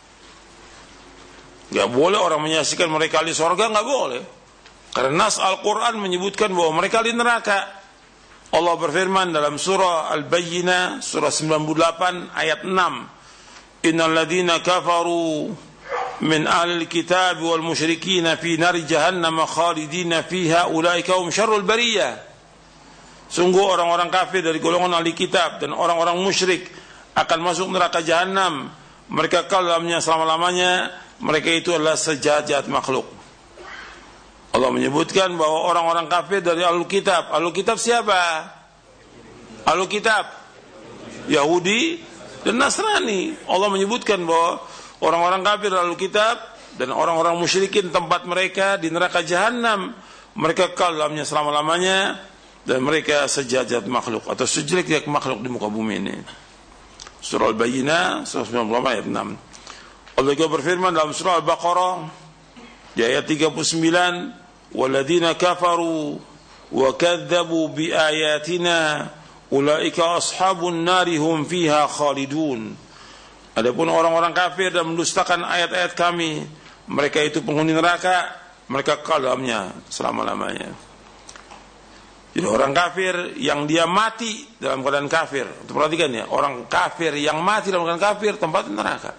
Gak boleh orang menyaksikan mereka di surga, gak boleh. Karena nas Al-Quran menyebutkan bahwa mereka di neraka. Allah berfirman dalam surah Al-Bayyinah, surah 98 ayat 6. Innal ladhina kafaru min ahlil kitab wal musyrikin fi nari jahannam khalidina fiha ulaika hum syarrul bariyah. Sungguh orang-orang kafir dari golongan ahli kitab dan orang-orang musyrik akan masuk neraka jahanam. Mereka kekal dalamnya selama-lamanya. Mereka itu adalah sejahat-jahat makhluk. Allah menyebutkan bahwa orang-orang kafir dari Ahlul Kitab. Ahlul Kitab siapa? Ahlul Kitab Yahudi dan Nasrani. Allah menyebutkan bahwa orang-orang kafir dari Ahlul Kitab dan orang-orang musyrikin tempat mereka di neraka jahanam. Mereka kekal dalamnya selama-lamanya dan mereka sejahat-jahat makhluk atau sejelek-jelek makhluk di muka bumi ini. Surah Al-Bayyinah surah 98 ayat 6. Allah juga berfirman dalam surah Al-Baqarah di ayat 39, "Walladzina kafaru wa kadzdzabu biayatina ulaika ashabun nari hum fiha khalidun." Adapun orang-orang kafir dan mendustakan ayat-ayat kami, mereka itu penghuni neraka, mereka kekal dalamnya selama-lamanya. Jadi orang kafir yang dia mati dalam keadaan kafir, perhatikan ya, orang kafir yang mati dalam keadaan kafir tempat neraka.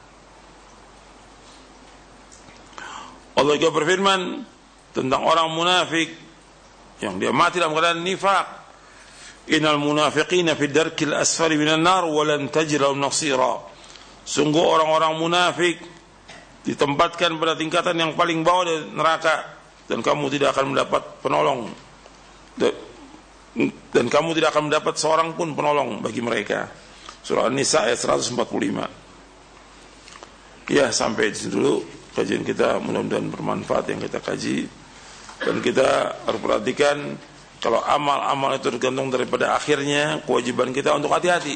Allah juga berfirman tentang orang munafik yang dia mati dalam keadaan nifaq. Innal munafiqina fi darkil asfali minan nar wa lan tajid lahum nasira. Sungguh orang-orang munafik ditempatkan pada tingkatan yang paling bawah dari neraka dan kamu tidak akan mendapat penolong. Dan kamu tidak akan mendapat seorang pun penolong bagi mereka. Surah An-Nisa ayat 145. Ya, sampai di sini dulu kajian kita, mudah-mudahan bermanfaat yang kita kaji. Dan kita harus perhatikan kalau amal-amal itu tergantung daripada akhirnya, kewajiban kita untuk hati-hati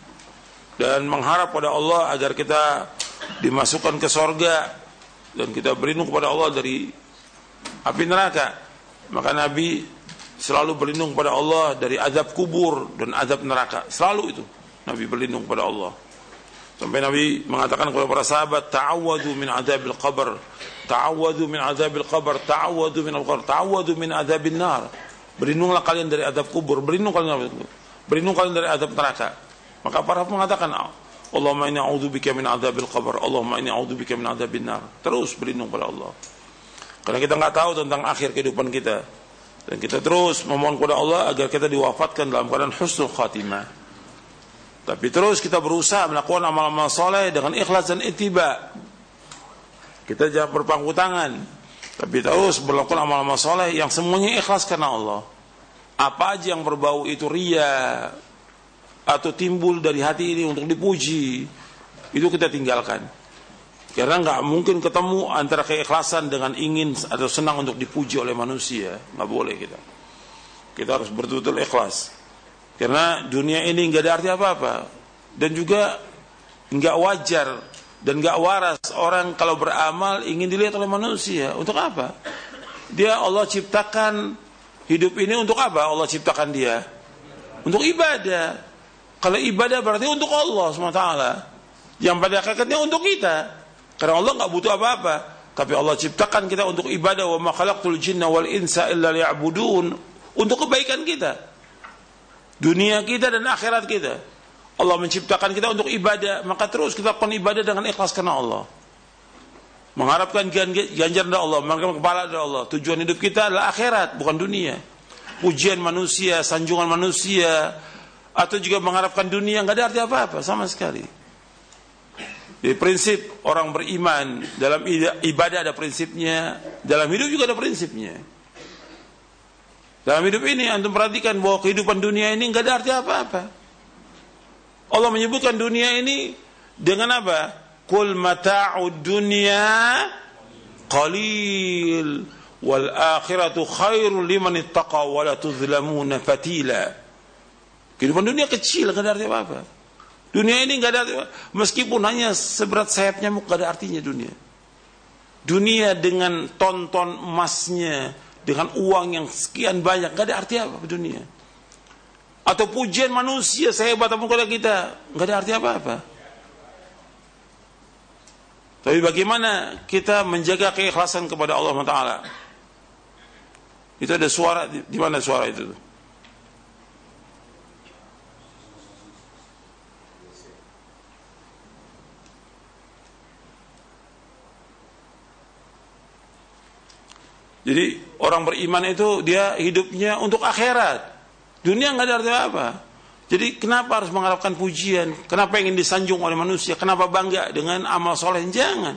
dan mengharap pada Allah agar kita dimasukkan ke sorga dan kita berlindung kepada Allah dari api neraka. Maka Nabi selalu berlindung kepada Allah dari azab kubur dan azab neraka. Selalu itu Nabi berlindung kepada Allah. Sampai Nabi mengatakan kepada para sahabat, ta'awwadu min azabil qabr, ta'awwadu min azabil qabr, ta'awwadu min al-qabr, ta'awwadu min azabil nar. Berlindunglah kalian dari azab kubur, berlindung kalian dari azab neraka. Maka para mengatakan, Allahumma inni a'udzubika min azabil qabr, Allahumma inni a'udzubika min azabil nar. Terus berlindung pada Allah. Karena kita enggak tahu tentang akhir kehidupan kita. Dan kita terus memohon kepada Allah agar kita diwafatkan dalam keadaan husnul khatimah. Tapi terus kita berusaha melakukan amal-amal soleh dengan ikhlas dan ittiba. Kita jangan berpangku tangan, tapi terus melakukan amal-amal soleh yang semuanya ikhlas karena Allah. Apa aja yang berbau itu riya atau timbul dari hati ini untuk dipuji, itu kita tinggalkan. Karena nggak mungkin ketemu antara keikhlasan dengan ingin atau senang untuk dipuji oleh manusia. Nggak boleh kita. Kita harus betul-betul ikhlas. Karena dunia ini nggak ada arti apa-apa. Dan juga nggak wajar dan nggak waras orang kalau beramal ingin dilihat oleh manusia. Untuk apa? Dia Allah ciptakan hidup ini untuk apa? Allah ciptakan dia untuk ibadah. Kalau ibadah berarti untuk Allah SWT. Yang pada hakikatnya untuk kita. Karena Allah nggak butuh apa-apa. Tapi Allah ciptakan kita untuk ibadah. Wa ma khalaqtul jinna wal insa illa liya'budun. Untuk kebaikan kita, dunia kita dan akhirat kita. Allah menciptakan kita untuk ibadah, maka terus kita lakukan ibadah dengan ikhlas karena Allah. Mengharapkan ganjaran dari Allah, mengharapkan kepala dari Allah. Tujuan hidup kita adalah akhirat, bukan dunia. Pujian manusia, sanjungan manusia, atau juga mengharapkan dunia, nggak ada arti apa-apa sama sekali. Jadi prinsip orang beriman dalam ibadah ada prinsipnya, dalam hidup juga ada prinsipnya. Dalam hidup ini antum perhatikan bahwa kehidupan dunia ini enggak ada arti apa-apa. Allah menyebutkan dunia ini dengan apa? Qul mata'ud dunya qalil wal akhiratu khairul liman ittaqa wa la tuzlamuna fatila. Kehidupan dunia kecil, enggak ada arti apa-apa. Dunia ini enggak ada arti, meskipun hanya seberat sayap nyamuk enggak ada artinya dunia. Dunia dengan ton-ton emasnya, dengan uang yang sekian banyak, gak ada arti apa dunia. atau pujian manusia sehebat apapun kepada kita, nggak ada arti apa-apa. Tapi bagaimana kita menjaga keikhlasan kepada Allah Taala? Itu ada suara, di mana suara itu? Jadi orang beriman itu dia hidupnya untuk akhirat. Dunia nggak ada artinya apa. Jadi kenapa harus mengharapkan pujian? Kenapa ingin disanjung oleh manusia? Kenapa bangga dengan amal soleh? Jangan.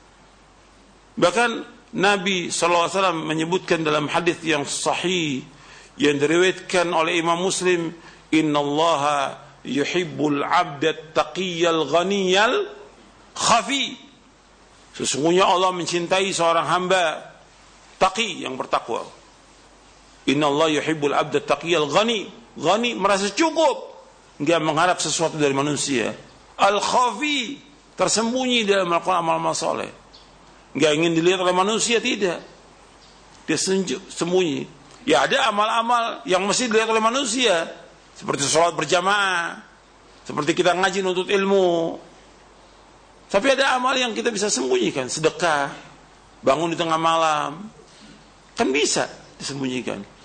Bahkan Nabi SAW menyebutkan dalam hadis yang sahih yang diriwayatkan oleh Imam Muslim, innallaha yuhibbul 'abdat taqiyal ghaniyal khafi. Sesungguhnya Allah mencintai seorang hamba taqi yang bertakwa. Innallaha yuhibbul 'abdat taqiyal ghani. Ghani merasa cukup, enggak mengharap sesuatu dari manusia. Al-khafi, tersembunyi dalam melakukan amal-amal soleh. Enggak ingin dilihat oleh manusia, tidak. Dia sembunyi. Ya ada amal-amal yang mesti dilihat oleh manusia, seperti sholat berjamaah, seperti kita ngaji nuntut ilmu. Tapi ada amal yang kita bisa sembunyikan, sedekah, bangun di tengah malam, kan bisa disembunyikan.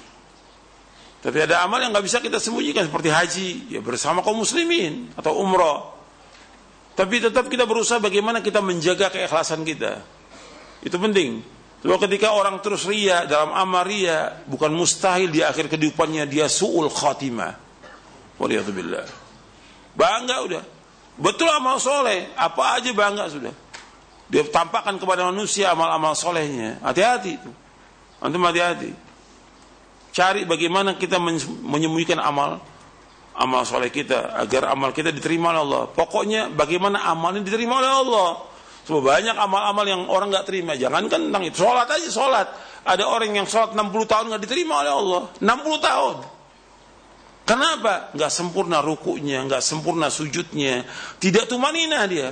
Tapi ada amal yang nggak bisa kita sembunyikan, seperti haji, ya bersama kaum muslimin, atau umrah. Tapi tetap kita berusaha bagaimana kita menjaga keikhlasan kita. Itu penting. Sebab ketika orang terus ria dalam amal ria, bukan mustahil di akhir kehidupannya dia su'ul khatimah. Waliyadzubillah. Bangga udah. Betul amal soleh, apa aja bangga sudah. Dia tampakkan kepada manusia amal-amal solehnya. Hati-hati itu. Antum hati-hati. Cari bagaimana kita menyembunyikan amal soleh kita agar amal kita diterima oleh Allah. Pokoknya bagaimana amalnya diterima oleh Allah. Sebab banyak amal-amal yang orang nggak terima. Jangankan tentang itu, sholat aja sholat. Ada orang yang sholat 60 tahun nggak diterima oleh Allah. 60 tahun. Kenapa? Nggak sempurna rukunya, nggak sempurna sujudnya, tidak tumanina dia.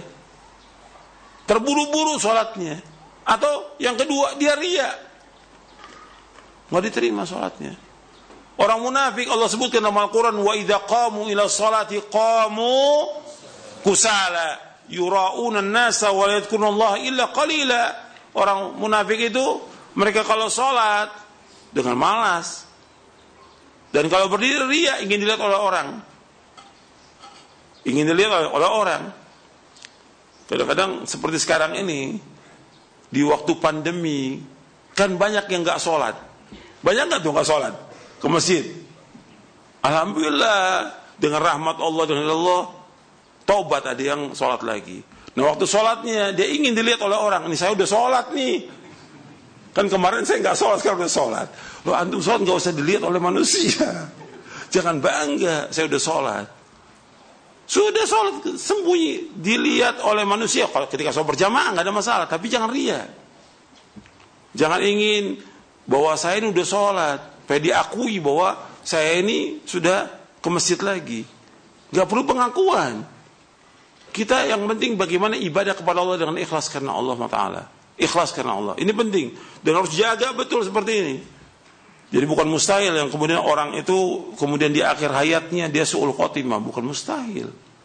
Terburu-buru sholatnya. Atau yang kedua dia ria. Nggak diterima sholatnya. Orang munafik Allah sebutkan dalam Al-Quran, wa idza qamu ila sholati qamu kusala yura'una an-nasa wa la yadhkurunallaha illa qalila. Orang munafik itu mereka kalau sholat dengan malas, dan kalau berdiri ria, ingin dilihat oleh orang. Ingin dilihat oleh orang. Kadang-kadang seperti sekarang ini, di waktu pandemi, kan banyak yang nggak sholat. Banyak nggak tuh nggak sholat ke masjid? Alhamdulillah, dengan rahmat Allah, dengan Allah, taubat ada yang sholat lagi. Nah waktu sholatnya dia ingin dilihat oleh orang. Ini saya udah sholat nih. Kan kemarin saya nggak sholat, sekarang udah sholat. Loh antum sholat nggak usah dilihat oleh manusia. Jangan bangga, saya udah sholat. Sudah sholat sembunyi, dilihat oleh manusia. Kalau ketika sholat berjamaah nggak ada masalah, tapi jangan ria. Jangan ingin bahwa saya ini udah sholat, supaya diakui bahwa saya ini sudah ke masjid lagi. Gak perlu pengakuan. Kita yang penting bagaimana ibadah kepada Allah dengan ikhlas karena Allah Ta'ala. Ikhlas karena Allah. Ini penting. Dan harus jaga betul seperti ini. Jadi bukan mustahil yang kemudian orang itu kemudian di akhir hayatnya dia su'ul khotimah. Bukan mustahil.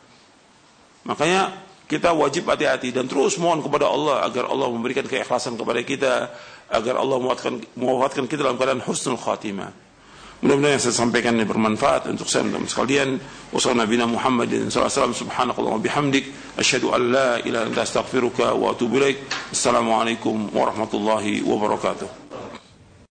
Makanya kita wajib hati-hati dan terus mohon kepada Allah agar Allah memberikan keikhlasan kepada kita, agar Allah mewafatkan kita dalam keadaan husnul khatimah. Mudah-mudahan yang saya sampaikan ini bermanfaat untuk saya dan sekalian. Wassalamualaikum warahmatullahi wabarakatuh. Subhanakallahumma bihamdik asyhadu an la ilaha illa anta astaghfiruka wa atubu ilaik. Assalamualaikum warahmatullahi wabarakatuh.